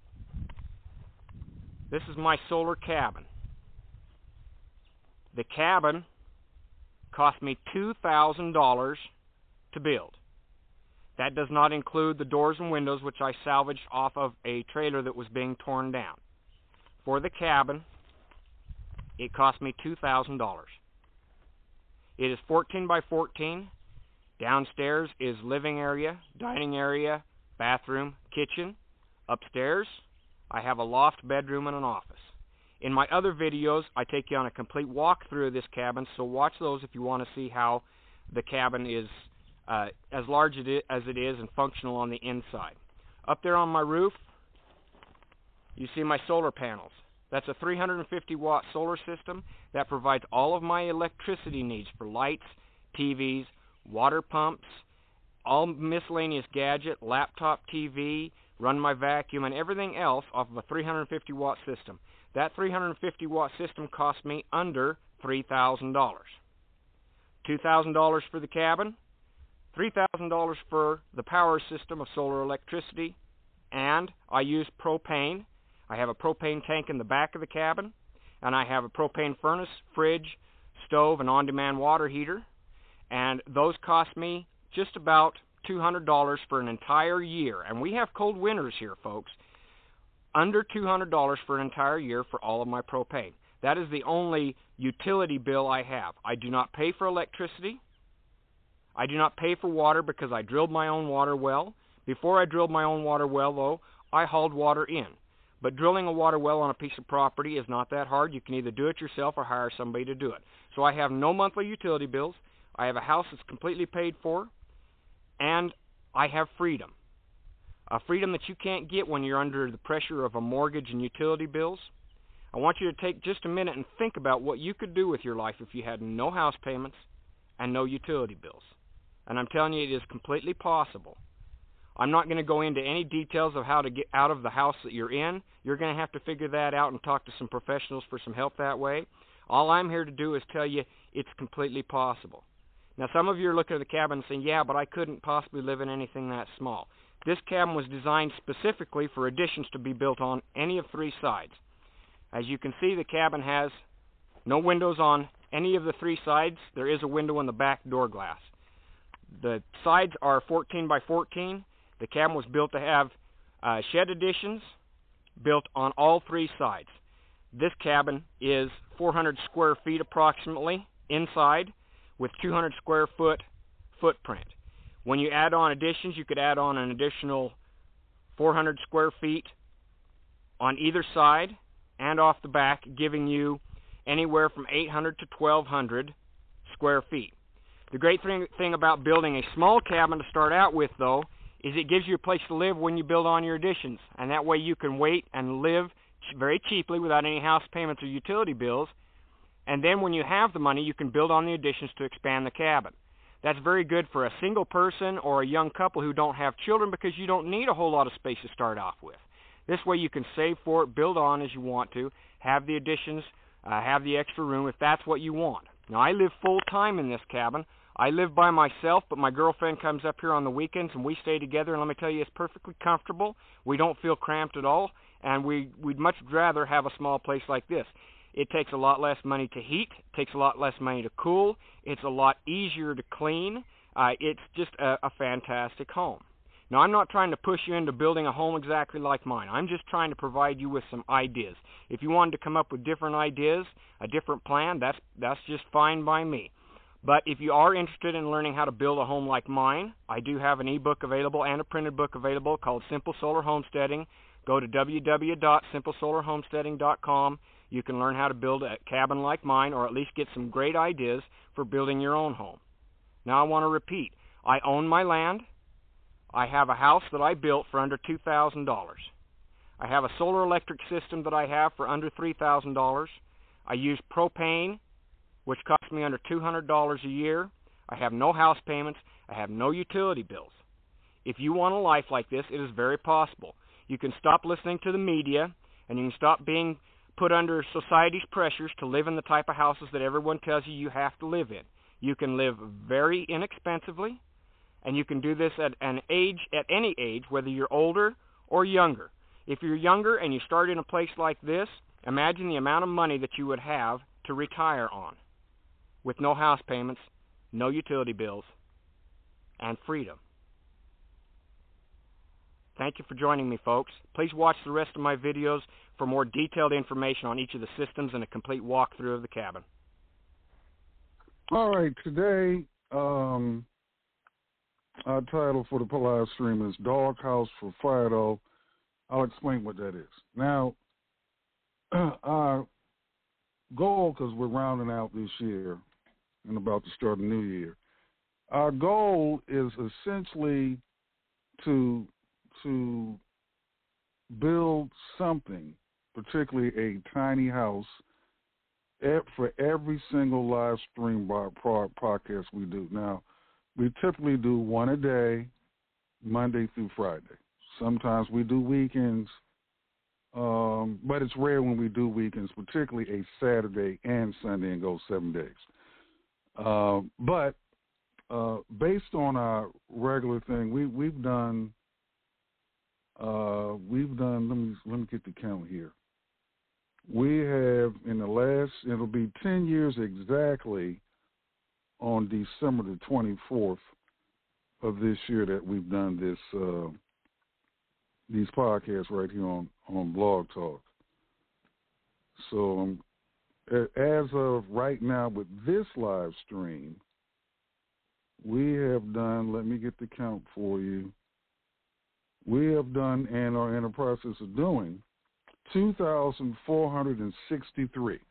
This is my solar cabin. The cabin cost me two thousand dollars to build. That does not include the doors and windows, which I salvaged off of a trailer that was being torn down. For the cabin, it cost me two thousand dollars. It is fourteen by fourteen. Downstairs is living area, dining area, bathroom, kitchen. Upstairs, I have a loft, bedroom, and an office. In my other videos, I take you on a complete walkthrough of this cabin, so watch those if you want to see how the cabin is uh, as large as it is and functional on the inside. Up there on my roof, you see my solar panels. That's a three hundred fifty watt solar system that provides all of my electricity needs for lights, T Vs, water pumps, all miscellaneous gadget, laptop T V, run my vacuum, and everything else off of a three hundred fifty watt system. That three hundred fifty watt system cost me under three thousand dollars. two thousand dollars for the cabin, three thousand dollars for the power system of solar electricity, and I use propane. I have a propane tank in the back of the cabin, and I have a propane furnace, fridge, stove, and on-demand water heater, and those cost me just about two hundred dollars for an entire year. And we have cold winters here, folks. Under two hundred dollars for an entire year for all of my propane. That is the only utility bill I have. I do not pay for electricity. I do not pay for water because I drilled my own water well. Before I drilled my own water well, though, I hauled water in. But drilling a water well on a piece of property is not that hard. You can either do it yourself or hire somebody to do it. So I have no monthly utility bills. I have a house that's completely paid for, and I have freedom. A freedom that you can't get when you're under the pressure of a mortgage and utility bills. I want you to take just a minute and think about what you could do with your life if you had no house payments and no utility bills. And I'm telling you, it is completely possible. I'm not going to go into any details of how to get out of the house that you're in. You're going to have to figure that out and talk to some professionals for some help that way. All I'm here to do is tell you it's completely possible. Now, some of you are looking at the cabin and saying, yeah, but I couldn't possibly live in anything that small. This cabin was designed specifically for additions to be built on any of three sides. As you can see, the cabin has no windows on any of the three sides. There is a window in the back door glass. The sides are fourteen by fourteen. The cabin was built to have uh, shed additions built on all three sides. This cabin is four hundred square feet approximately inside with two hundred square foot footprint. When you add on additions, you could add on an additional four hundred square feet on either side and off the back, giving you anywhere from eight hundred to twelve hundred square feet. The great thing, thing about building a small cabin to start out with, though, is it gives you a place to live when you build on your additions. And that way you can wait and live very cheaply without any house payments or utility bills. And then when you have the money, you can build on the additions to expand the cabin. That's very good for a single person or a young couple who don't have children because you don't need a whole lot of space to start off with. This way you can save for it, build on as you want to, have the additions, uh, have the extra room if that's what you want. Now, I live full-time in this cabin. I live by myself, but my girlfriend comes up here on the weekends, and we stay together, and let me tell you, it's perfectly comfortable. We don't feel cramped at all, and we, we'd much rather have a small place like this. It takes a lot less money to heat, it takes a lot less money to cool, it's a lot easier to clean. Uh, it's just a, a fantastic home. Now, I'm not trying to push you into building a home exactly like mine. I'm just trying to provide you with some ideas. If you wanted to come up with different ideas, a different plan, that's, that's just fine by me. But if you are interested in learning how to build a home like mine, I do have an ebook available and a printed book available called Simple Solar Homesteading. Go to w w w dot simple solar homesteading dot com. You can learn how to build a cabin like mine, or at least get some great ideas for building your own home. Now I want to repeat, I own my land. I have a house that I built for under two thousand dollars. I have a solar electric system that I have for under three thousand dollars. I use propane, which costs me under two hundred dollars a year. I have no house payments. I have no utility bills. If you want a life like this, it is very possible. You can stop listening to the media, and you can stop being put under society's pressures to live in the type of houses that everyone tells you you have to live in. You can live very inexpensively, and you can do this at an age, at any age, whether you're older or younger. If you're younger and you start in a place like this, imagine the amount of money that you would have to retire on, with no house payments, no utility bills, and freedom. Thank you for joining me, folks. Please watch the rest of my videos for more detailed information on each of the systems and a complete walkthrough of the cabin. All right, today um, our title for the live stream is Doghouse for Fido. I'll explain what that is. Now, our goal, because we're rounding out this year and about to start a new year, our goal is essentially to to build something, particularly a tiny house, for every single live stream podcast we do. Now, we typically do one a day, Monday through Friday. Sometimes we do weekends, um, but it's rare when we do weekends, particularly a Saturday and Sunday, and go seven days. Uh, but uh, based on our regular thing, we we've done uh, we've done. Let me let me get the count here. We have in the last, it'll be ten years exactly on December the twenty-fourth of this year that we've done this uh, these podcasts right here on, on Blog Talk. So um, as of right now with this live stream, we have done, let me get the count for you, we have done and are in the process of doing two thousand four hundred sixty-three.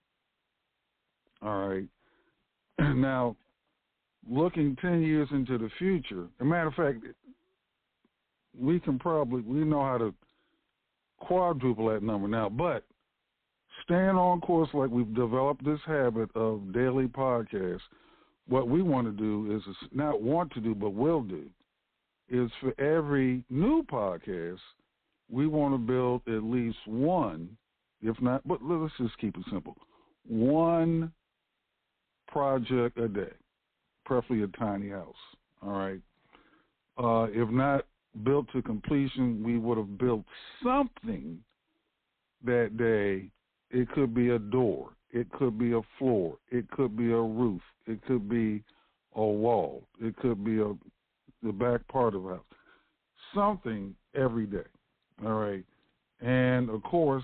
All right. Now, looking ten years into the future, as a matter of fact, we can probably, we know how to quadruple that number now, but staying on course like we've developed this habit of daily podcasts, what we want to do is, not want to do, but will do, is for every new podcast, we want to build at least one, if not, but let's just keep it simple, one project a day, preferably a tiny house, all right? Uh, if not built to completion, we would have built something that day. It could be a door. It could be a floor. It could be a roof. It could be a wall. It could be a the back part of the house. Something every day. All right. And, of course,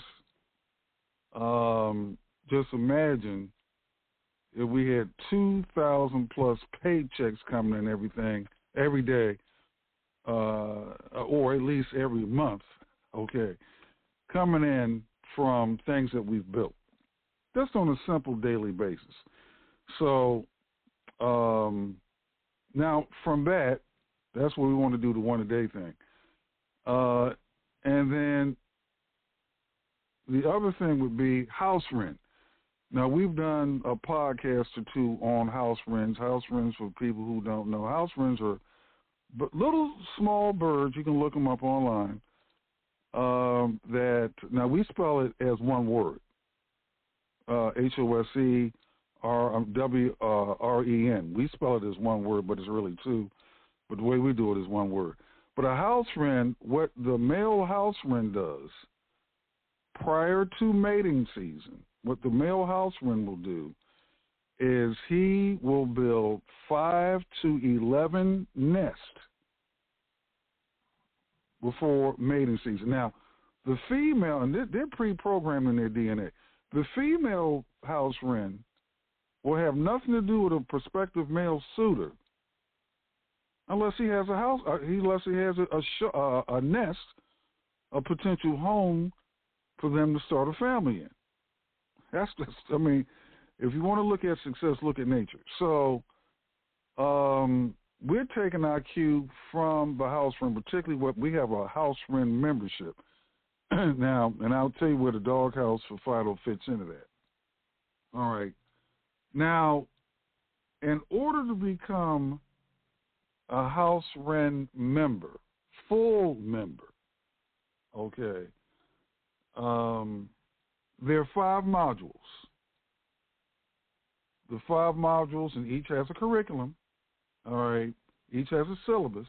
um, just imagine if we had two thousand plus paychecks coming in everything every day, uh, or at least every month, okay, coming in from things that we've built. Just on a simple daily basis. So um, now from that, that's what we want to do, the one-a-day thing. Uh, and then the other thing would be house rent. Now, we've done a podcast or two on house rents. House rents, for people who don't know, house rents are little small birds. You can look them up online. Um, that now we spell it as one word, uh, H O S E R W R E N. We spell it as one word, but it's really two. But the way we do it is one word. But a house wren, what the male house wren does prior to mating season, what the male house wren will do is he will build five to eleven nests before mating season. Now, the female, and they're, they're pre-programmed in their D N A, the female house wren will have nothing to do with a prospective male suitor unless he has a house, uh, unless he has a, a, sh- uh, a nest, a potential home for them to start a family in. That's just, I mean, if you want to look at success, look at nature. So, um, we're taking our cue from the house wren, particularly what we have a house wren membership. Now, and I'll tell you where the doghouse for Fido fits into that. All right. Now, in order to become a house wren member, full member, okay, um, there are five modules. The five modules, and each has a curriculum. All right, each has a syllabus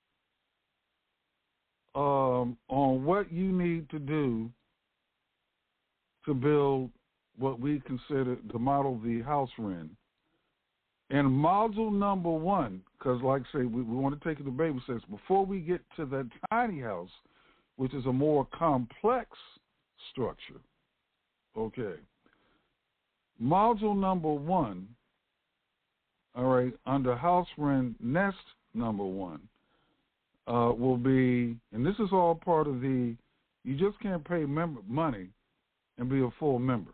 um, on what you need to do to build what we consider to model the house wren. And module number one, because like I say, we, we want to take it to baby steps. Before we get to the tiny house, which is a more complex structure, okay, module number one, all right, under house wren nest number one, uh, will be, and this is all part of the, you just can't pay member money and be a full member.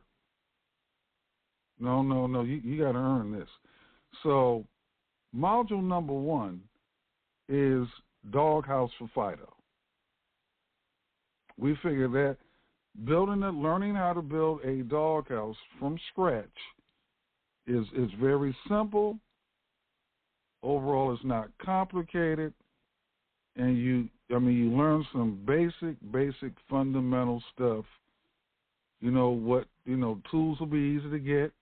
No, no, no, you, you got to earn this. So module number one is Doghouse for Fido. we figured that building, a, learning how to build a doghouse from scratch is is very simple. Overall, it's not complicated, and you, I mean, you learn some basic, basic fundamental stuff. You know what? You know, tools will be easy to get.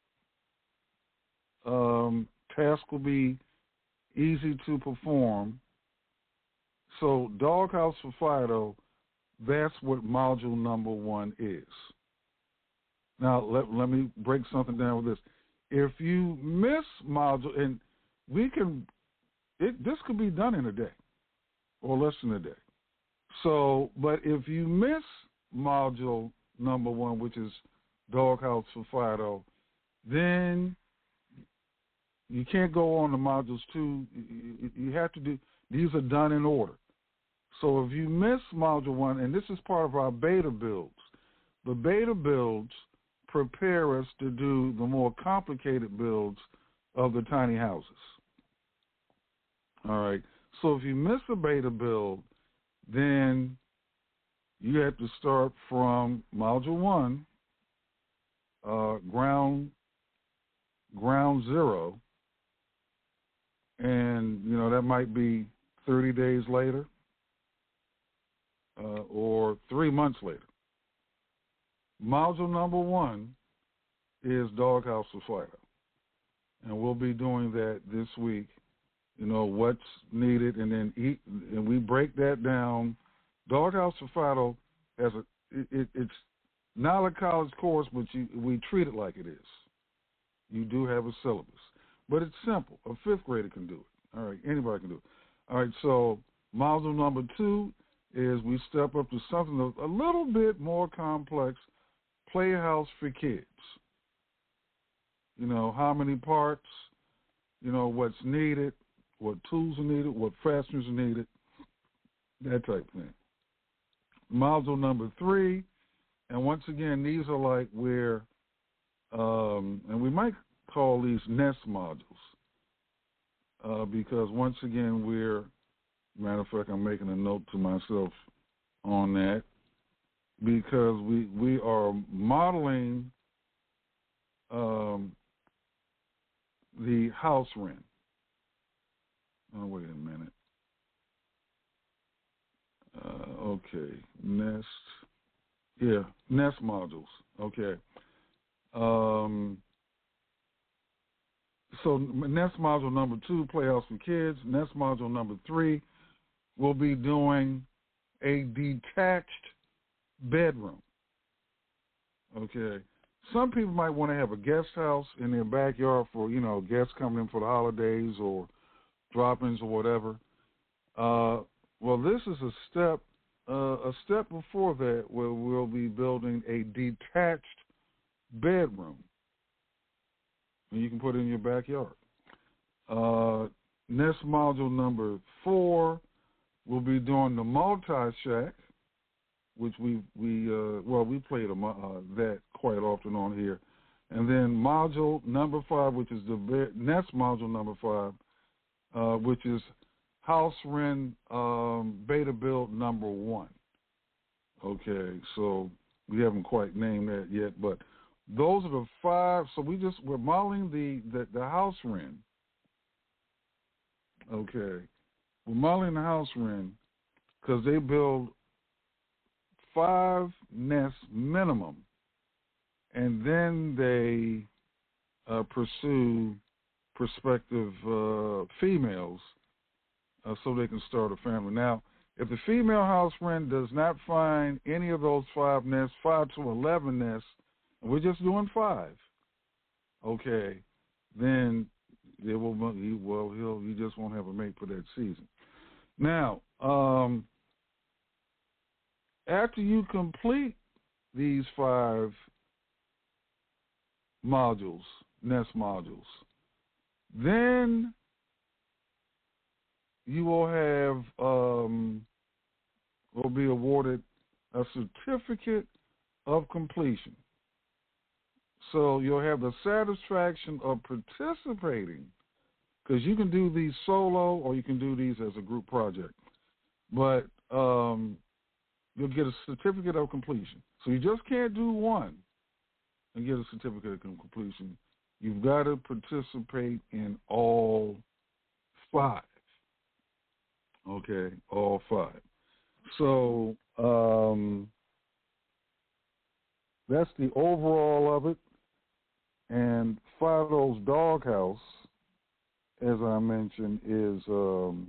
Um, tasks will be easy to perform. So, Doghouse for Fido, that's what module number one is. Now, let let me break something down with this. If you miss module, and we can, it this could be done in a day or less than a day. So, but if you miss module number one, which is Doghouse for Fido, then you can't go on to modules two. You have to do, these are done in order. So if you miss module one, and this is part of our beta builds, the beta builds prepare us to do the more complicated builds of the tiny houses. All right. So if you miss a beta build, then you have to start from module one, uh, ground ground zero, and you know that might be thirty days later uh, or three months later. Module number one is Doghouse for Fido, and we'll be doing that this week. You know what's needed, and then eat, and we break that down. Doghouse for Fido has a it, it, it's not a college course, but you, we treat it like it is. You do have a syllabus, but it's simple. A fifth grader can do it. All right, anybody can do it. All right, so module number two is we step up to something a little bit more complex. Playhouse for kids. You know, how many parts, you know, what's needed, what tools are needed, what fasteners are needed, that type of thing. Module number three, and once again, these are like where, um, and we might call these nest modules, uh, because once again, we're, matter of fact, I'm making a note to myself on that, because we we are modeling um, the house rent. Oh, wait a minute. Uh, okay, nest. Yeah, nest modules. Okay. Um, so nest module number two, Playhouse for Kids. Nest module number three, we'll be doing a detached bedroom. Okay. Some people might want to have a guest house in their backyard for, you know, guests coming in for the holidays or drop-ins or whatever. Uh, well, this is a step, uh, a step before that where we'll be building a detached bedroom. And you can put it in your backyard. Uh, nest module number four, we'll be doing the multi-shack, which we we uh, well we played a, uh, that quite often on here, and then module number five, which is the be- nest module number five, uh, which is house rent um, beta build number one. Okay, so we haven't quite named that yet, but those are the five. So we just we're modeling the the, the house rent. Okay, we're modeling the house rent because they build five nests minimum, and then they uh, pursue prospective uh, females uh, so they can start a family. Now, if the female house rent does not find any of those five nests, five to eleven nests, and we're just doing five, okay, then they will. He, well, he'll he just won't have a mate for that season. Now, um, after you complete these five modules, nest modules, then you will have, um, will be awarded a certificate of completion. So you'll have the satisfaction of participating, because you can do these solo or you can do these as a group project. But um, you'll get a certificate of completion. So you just can't do one and get a certificate of completion. You've got to participate in all five. Okay, all five. So um, that's the overall of it. And Fido's Doghouse, as I mentioned, is um,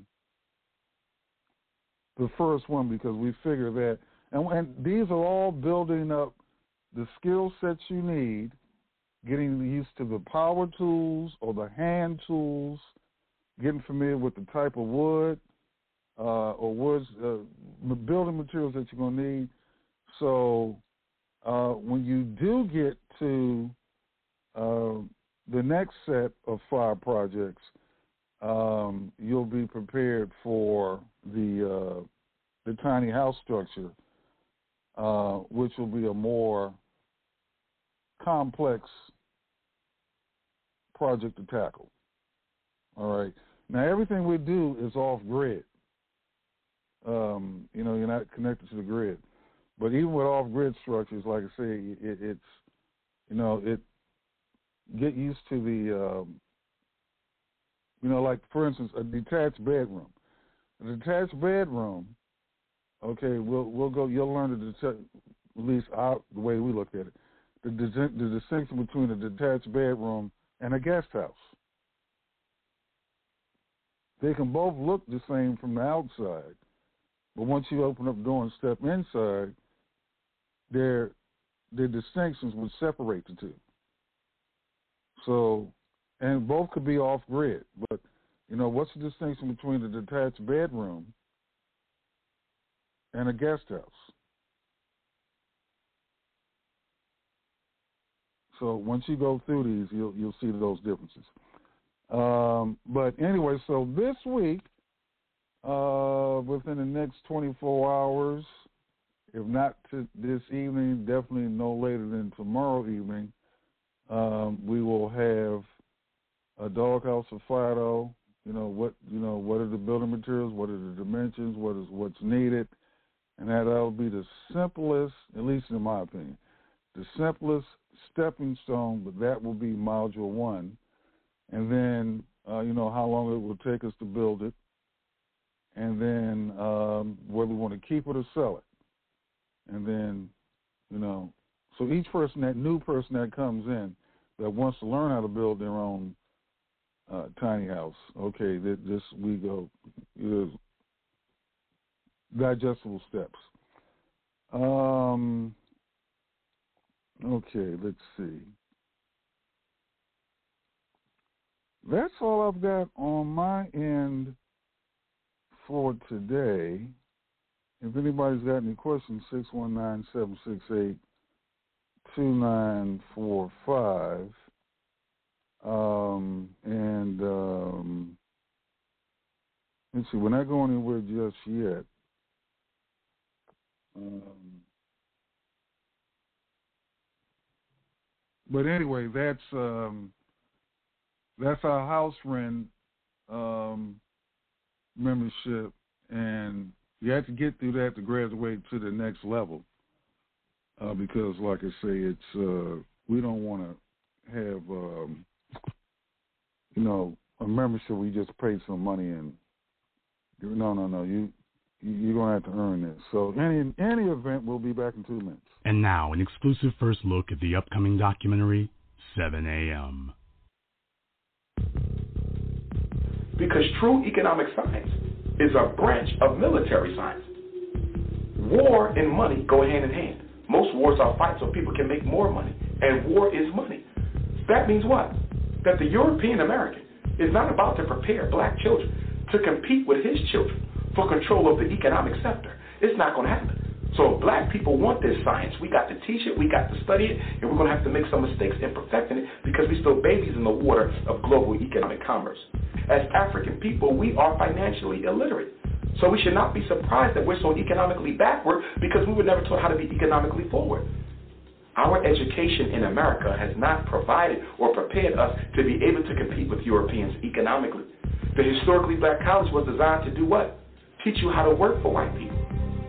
the first one because we figure that, and, and these are all building up the skill sets you need, getting used to the power tools or the hand tools, getting familiar with the type of wood uh, or woods, uh, building materials that you're going to need. So uh, when you do get to uh, the next set of five projects, um, you'll be prepared for the uh, the tiny house structure, uh, which will be a more complex project to tackle. All right. Now, everything we do is off grid. Um, you know, you're not connected to the grid. But even with off grid structures, like I say, it, it's, you know, it get used to the, um, you know, like for instance, a detached bedroom. A detached bedroom. Okay, we'll we'll go. You'll learn the detach, at least our, the way we look at it, the, the distinction between a detached bedroom and a guest house. They can both look the same from the outside, but once you open up the door and step inside, their their distinctions would separate the two. So, and both could be off grid, but you know, what's the distinction between a detached bedroom and a guest house? So once you go through these, you'll you'll see those differences. Um, but anyway, so this week, uh, within the next twenty-four hours, if not to this evening, definitely no later than tomorrow evening, um, we will have a Doghouse of Fido. You know what? You know what are the building materials? What are the dimensions? What is what's needed? And that'll be the simplest, at least in my opinion, the simplest stepping stone. But that will be module one. And then, uh, you know, how long it will take us to build it, and then um, whether we want to keep it or sell it. And then, you know, so each person, that new person that comes in that wants to learn how to build their own uh, tiny house, okay, this we go, uh, digestible steps. Um, okay, let's see. That's all I've got on my end for today. If anybody's got any questions, six one nine, seven six eight, two nine four five. Um, and um, let's see, we're not going anywhere just yet. Um, but anyway, that's... Um, That's our house rent um, membership, and you have to get through that to graduate to the next level. Uh, because, like I say, it's uh, we don't want to have um, you know a membership where you just pay some money and no, no, no. You you're gonna have to earn this. So any any event, we'll be back in two minutes. And now, an exclusive first look at the upcoming documentary, seven a.m. Because true economic science is a branch of military science. War and money go hand in hand. Most wars are fights so people can make more money, and war is money. That means what? That the European American is not about to prepare black children to compete with his children for control of the economic sector. It's not going to happen. So if black people want this science, we got to teach it, we got to study it, and we're going to have to make some mistakes in perfecting it because we're still babies in the water of global economic commerce. As African people, we are financially illiterate. So we should not be surprised that we're so economically backward because we were never taught how to be economically forward. Our education in America has not provided or prepared us to be able to compete with Europeans economically. The historically black college was designed to do what? Teach you how to work for white people.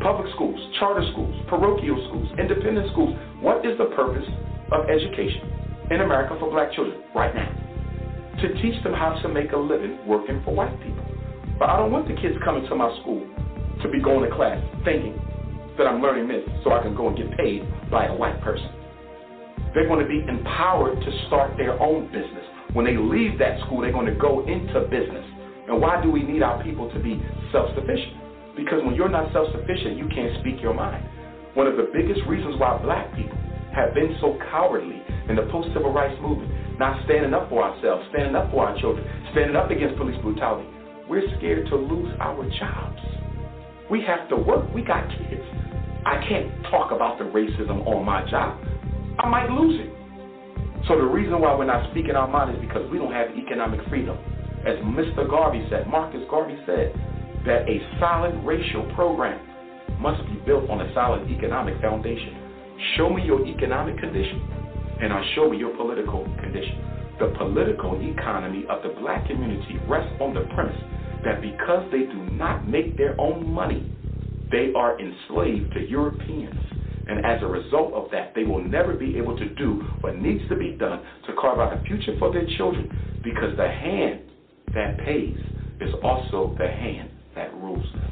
Public schools, charter schools, parochial schools, independent schools. What is the purpose of education in America for black children right now? To teach them how to make a living working for white people. But I don't want the kids coming to my school to be going to class thinking that I'm learning this so I can go and get paid by a white person. They're going to be empowered to start their own business. When they leave that school, they're going to go into business. And why do we need our people to be self-sufficient? Because when you're not self-sufficient, you can't speak your mind. One of the biggest reasons why black people have been so cowardly in the post-civil rights movement, not standing up for ourselves, standing up for our children, standing up against police brutality, we're scared to lose our jobs. We have to work. We got kids. I can't talk about the racism on my job. I might lose it. So the reason why we're not speaking our mind is because we don't have economic freedom. As Mister Garvey said, Marcus Garvey said, that a solid racial program must be built on a solid economic foundation. Show me your economic condition, and I'll show you your political condition. The political economy of the black community rests on the premise that because they do not make their own money, they are enslaved to Europeans. And as a result of that, they will never be able to do what needs to be done to carve out a future for their children, because the hand that pays is also the hand that rules them.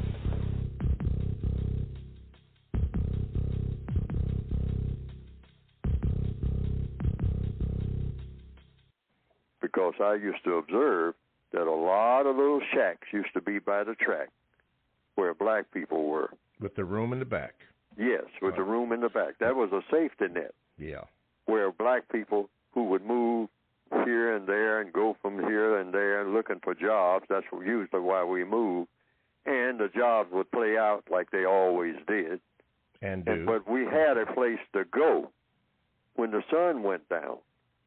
Because I used to observe that a lot of those shacks used to be by the track where black people were. With the room in the back. Yes, with oh. the room in the back. That was a safety net. Yeah. Where black people who would move here and there and go from here and there and looking for jobs, that's usually why we moved, and the jobs would play out like they always did. And do. And, but we had a place to go when the sun went down.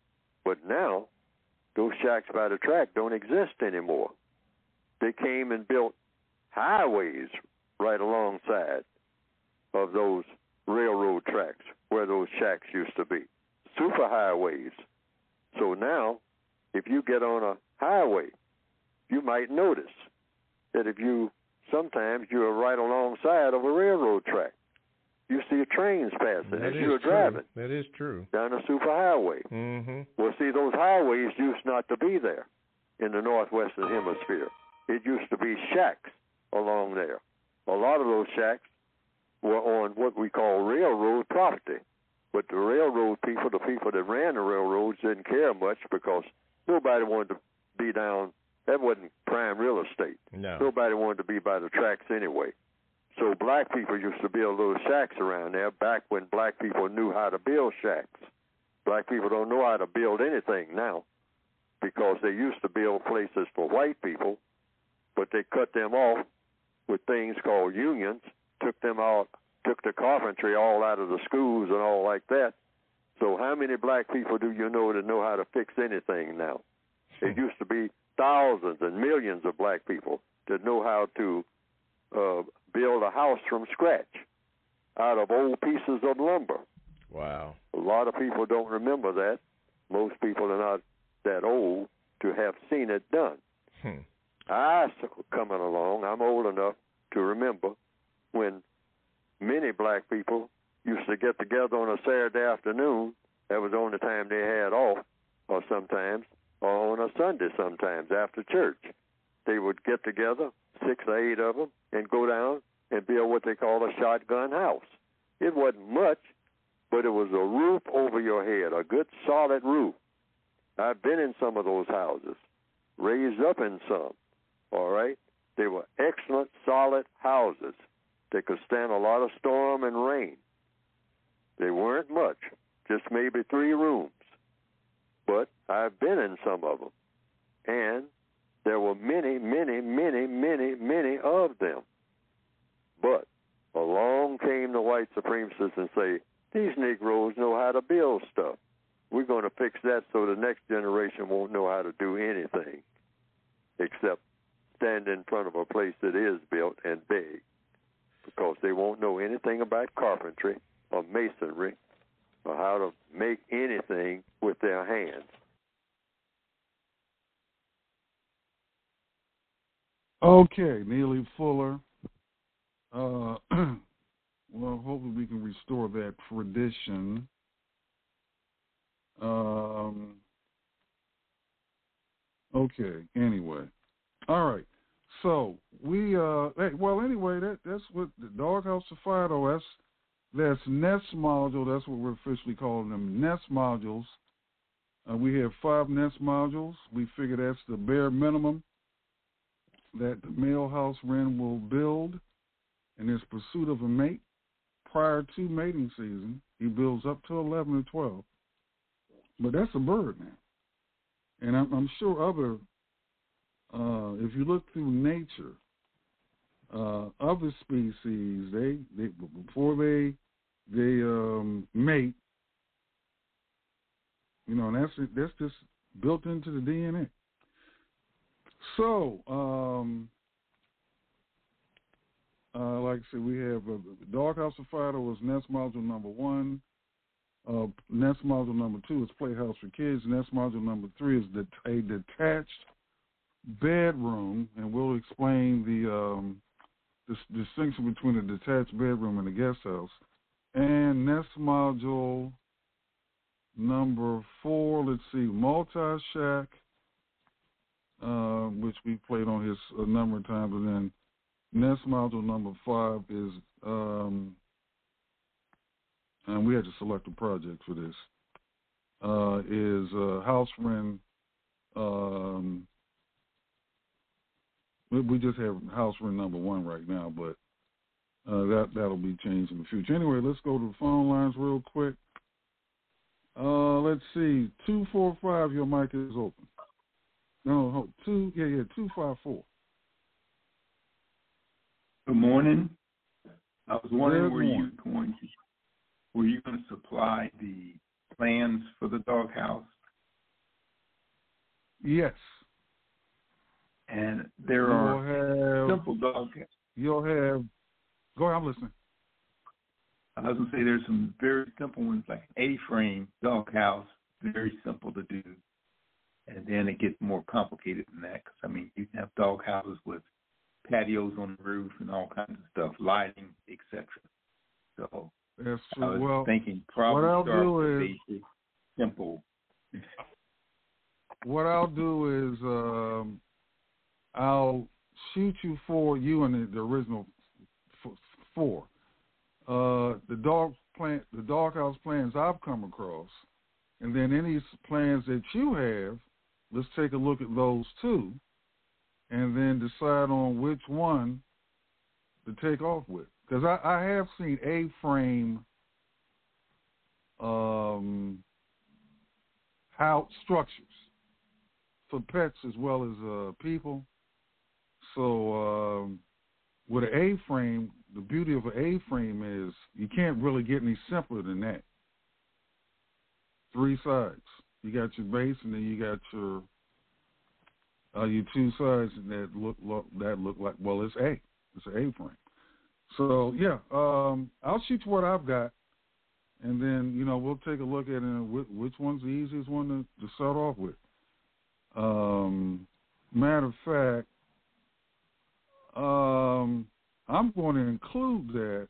But now, those shacks by the track don't exist anymore. They came and built highways right alongside of those railroad tracks where those shacks used to be. Super highways. So now, if you get on a highway, you might notice that if you, sometimes you're right alongside of a railroad track. You see trains passing that as is you're true. driving. That is true. Down a super highway. Mm-hmm. Well, see, those highways used not to be there in the northwestern hemisphere. It used to be shacks along there. A lot of those shacks were on what we call railroad property. But the railroad people, the people that ran the railroads, didn't care much because nobody wanted to be down. That wasn't prime real estate. No. Nobody wanted to be by the tracks anyway. So black people used to build little shacks around there back when black people knew how to build shacks. Black people don't know how to build anything now because they used to build places for white people, but they cut them off with things called unions, took them out, took the carpentry all out of the schools and all like that. So how many black people do you know that know how to fix anything now? It used to be thousands and millions of black people that know how to uh, build a house from scratch out of old pieces of lumber. Wow. A lot of people don't remember that. Most people are not that old to have seen it done. Hmm. I, coming along, I'm old enough to remember when many black people used to get together on a Saturday afternoon. That was the only time they had off, or sometimes, or on a Sunday sometimes after church. They would get together, six or eight of them, and go down and build what they call a shotgun house. It wasn't much, but it was a roof over your head, a good solid roof. I've been in some of those houses, raised up in some, all right? They were excellent, solid houses. They could stand a lot of storm and rain. They weren't much, just maybe three rooms. But I've been in some of them, and there were many, many, many, many, many of them. But along came the white supremacists and say, these Negroes know how to build stuff. We're going to fix that so the next generation won't know how to do anything except stand in front of a place that is built and beg, because they won't know anything about carpentry or masonry or how to make anything with their hands. Okay, Neely Fuller. Uh, well, hopefully we can restore that tradition. Um, okay, anyway. All right. So we, uh, hey, well, anyway, that that's what the Doghouse of Fido, that's, that's Nest module. That's what we're officially calling them, Nest modules. Uh, we have five Nest modules. We figure that's the bare minimum that the male house wren will build in his pursuit of a mate. Prior to mating season, he builds up to eleven or twelve. But that's a bird now. And I'm, I'm sure other, uh, if you look through nature, uh, other species, they, they before they they um, mate, you know, and that's that's just built into the D N A. So, um, uh, like I said, we have uh, Doghouse of Fido was Nest module number one. Uh, Nest module number two is Playhouse for Kids. Nest module number three is the, a detached bedroom, and we'll explain the um, this distinction between a detached bedroom and a guest house. And Nest module number four, let's see, Multi-Shack, uh, which we played on his a number of times, and then Nest module number five is, um, and we had to select a project for this, uh, is uh, House Wren. Um, we just have House Wren number one right now, but uh, that, that'll be changed in the future. Anyway, let's go to the phone lines real quick. Uh, let's see, two four five, your mic is open. No, hold, two, yeah, yeah, two five four. Good morning. I was wondering Good were you morning. going to were you going to supply the plans for the doghouse? Yes. And there you'll are have, simple dog. You'll have. Go ahead, I'm listening. I was going to say there's some very simple ones like an A-frame doghouse, very simple to do, and then it gets more complicated than that. Because I mean, you can have dog houses with patios on the roof and all kinds of stuff, lighting, et cetera. So That's true. I was well, thinking probably what I'll start do with is, basic, simple. What I'll do is um, I'll shoot you for you and the, the original f- four. Uh, the dog plant, the doghouse plans I've come across, and then any plans that you have, let's take a look at those too, and then decide on which one to take off with. Because I, I have seen A-frame um, house structures for pets as well as uh, people. So um, with an A-frame, the beauty of an A-frame is you can't really get any simpler than that. Three sides. You got your base, and then you got your uh, your two sides that look, look that look like, well, it's A. It's an A-frame. So yeah, um, I'll shoot you what I've got, and then you know we'll take a look at it and which, which one's the easiest one to, to start off with. Um, matter of fact, um, I'm going to include that.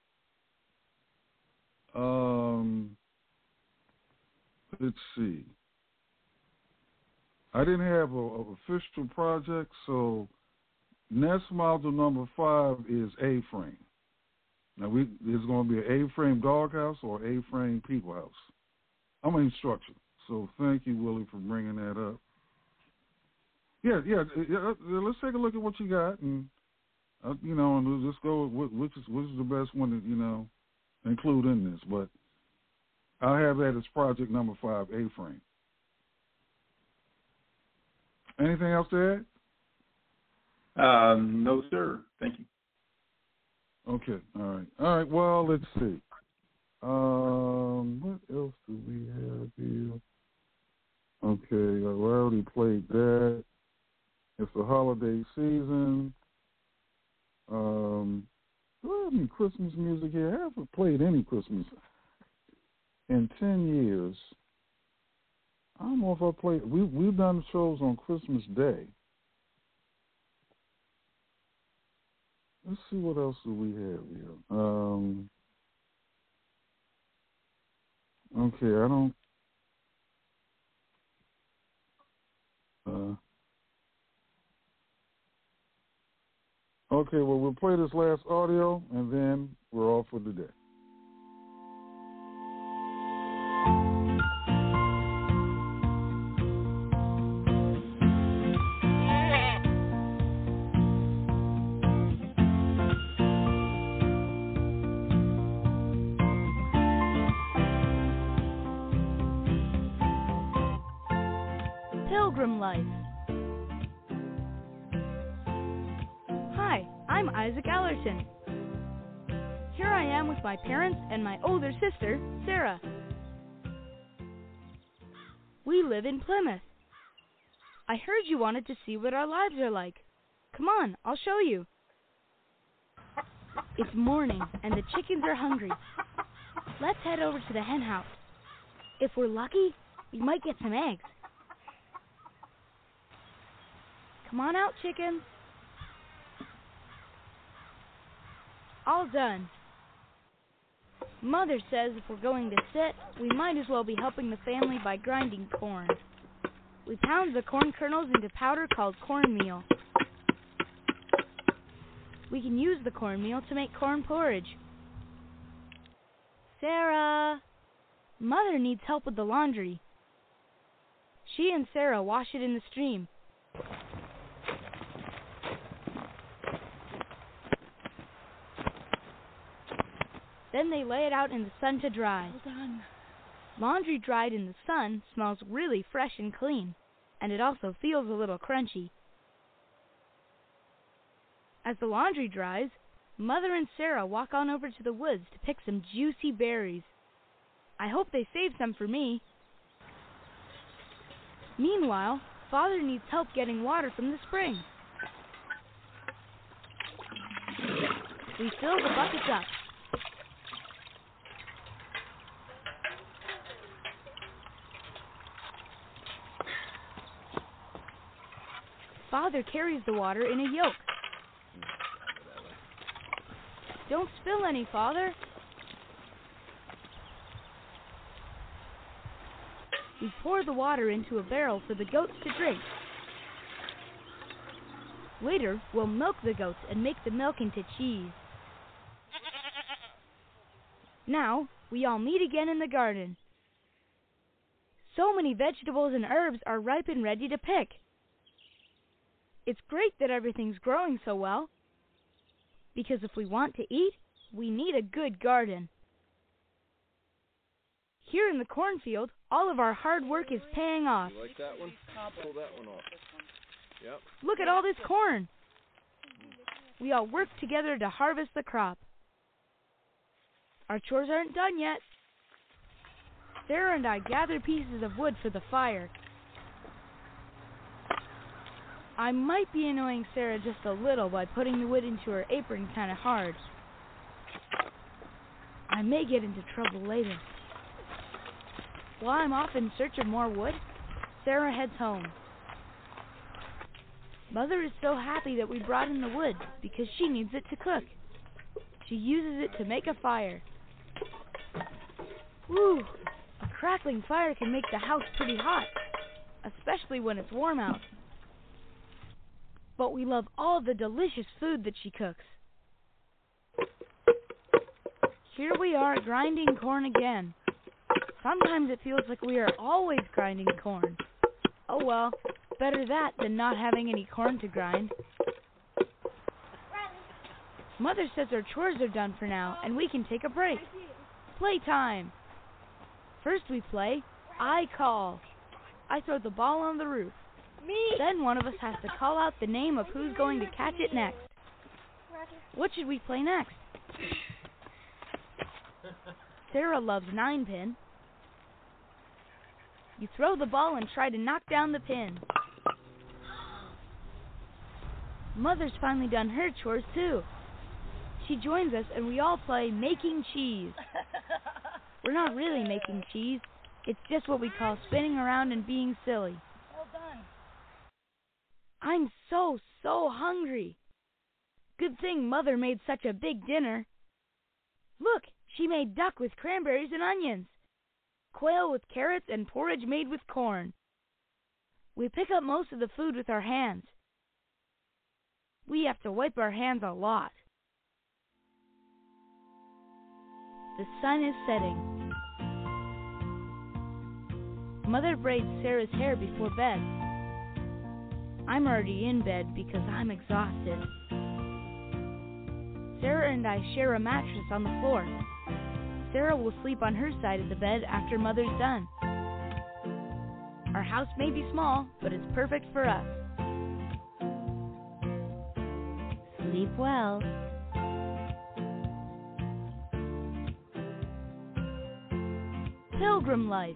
Um, let's see. I didn't have a, a official project, so Nest module number five is A-frame. Now, we there's going to be an A-frame doghouse or A-frame people house. I'm an instructor, so thank you, Willie, for bringing that up. Yeah, yeah, yeah. Let's take a look at what you got, and uh, you know, and we'll just go with which is which is the best one to you know include in this. But I'll have that as project number five, A-frame. Anything else to add? Um, no, sir. Thank you. Okay. All right. All right. Well, let's see. Um, what else do we have here? Okay. I already played that. It's the holiday season. Um, do I have any Christmas music here? I haven't played any Christmas in ten years. I don't know if I played. We we've done shows on Christmas Day. let's see what else do we have here. Um, okay, I don't. Uh, okay, well, we'll play this last audio, and then we're off for the day. Pilgrim Life. Hi, I'm Isaac Ellerton. Here I am with my parents and my older sister, Sarah. We live in Plymouth. I heard you wanted to see what our lives are like. Come on, I'll show you. It's morning and the chickens are hungry. Let's head over to the hen house. If we're lucky, we might get some eggs. Come on out, chickens. All done. Mother says if we're going to sit, we might as well be helping the family by grinding corn. We pound the corn kernels into powder called cornmeal. We can use the cornmeal to make corn porridge. Sarah! Mother needs help with the laundry. She and Sarah wash it in the stream. Then they lay it out in the sun to dry. Well done. Laundry dried in the sun smells really fresh and clean, and it also feels a little crunchy. As the laundry dries, Mother and Sarah walk on over to the woods to pick some juicy berries. I hope they save some for me. Meanwhile, Father needs help getting water from the spring. We fill the buckets up. Father carries the water in a yoke. Don't spill any, Father. We pour the water into a barrel for the goats to drink. Later, we'll milk the goats and make the milk into cheese. Now, we all meet again in the garden. So many vegetables and herbs are ripe and ready to pick. It's great that everything's growing so well, because if we want to eat, we need a good garden. Here in the cornfield, all of our hard work is paying off. You like that one? Pull that one off. Yep. Look at all this corn. We all work together to harvest the crop. Our chores aren't done yet. Sarah and I gather pieces of wood for the fire. I might be annoying Sarah just a little by putting the wood into her apron kind of hard. I may get into trouble later. While I'm off in search of more wood, Sarah heads home. Mother is so happy that we brought in the wood because she needs it to cook. She uses it to make a fire. Woo! A crackling fire can make the house pretty hot, especially when it's warm out. But we love all the delicious food that she cooks. Here we are grinding corn again. Sometimes it feels like we are always grinding corn. Oh well, better that than not having any corn to grind. Mother says our chores are done for now and we can take a break. Playtime! First we play I Call. I throw the ball on the roof. Me. Then one of us has to call out the name of who's going to catch it next. What should we play next? Sarah loves nine pin. You throw the ball and try to knock down the pin. Mother's finally done her chores too. She joins us and we all play Making Cheese. We're not really making cheese. It's just what we call spinning around and being silly. Well done. I'm so, so hungry. Good thing Mother made such a big dinner. Look, she made duck with cranberries and onions, quail with carrots, and porridge made with corn. We pick up most of the food with our hands. We have to wipe our hands a lot. The sun is setting. Mother braids Sarah's hair before bed. I'm already in bed because I'm exhausted. Sarah and I share a mattress on the floor. Sarah will sleep on her side of the bed after Mother's done. Our house may be small, but it's perfect for us. Sleep well. Pilgrim Life.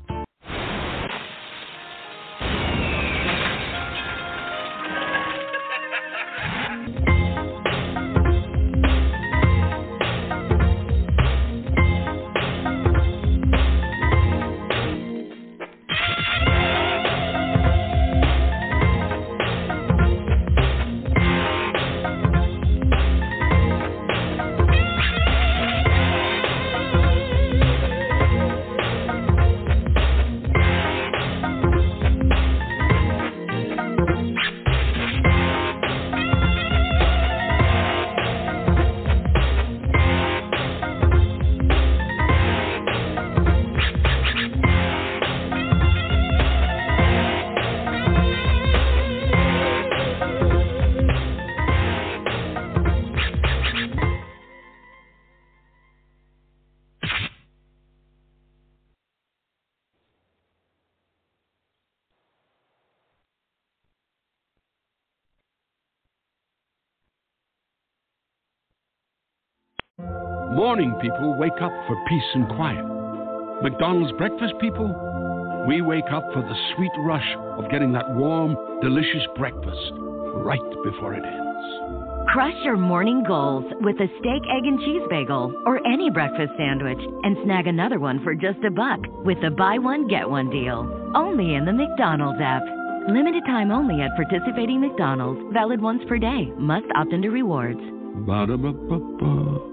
Morning people wake up for peace and quiet. McDonald's breakfast people, we wake up for the sweet rush of getting that warm, delicious breakfast right before it ends. Crush your morning goals with a steak, egg, and cheese bagel or any breakfast sandwich and snag another one for just a buck with the buy one, get one deal. Only in the McDonald's app. Limited time only at participating McDonald's. Valid once per day. Must opt into rewards. Ba-da-ba-ba-ba.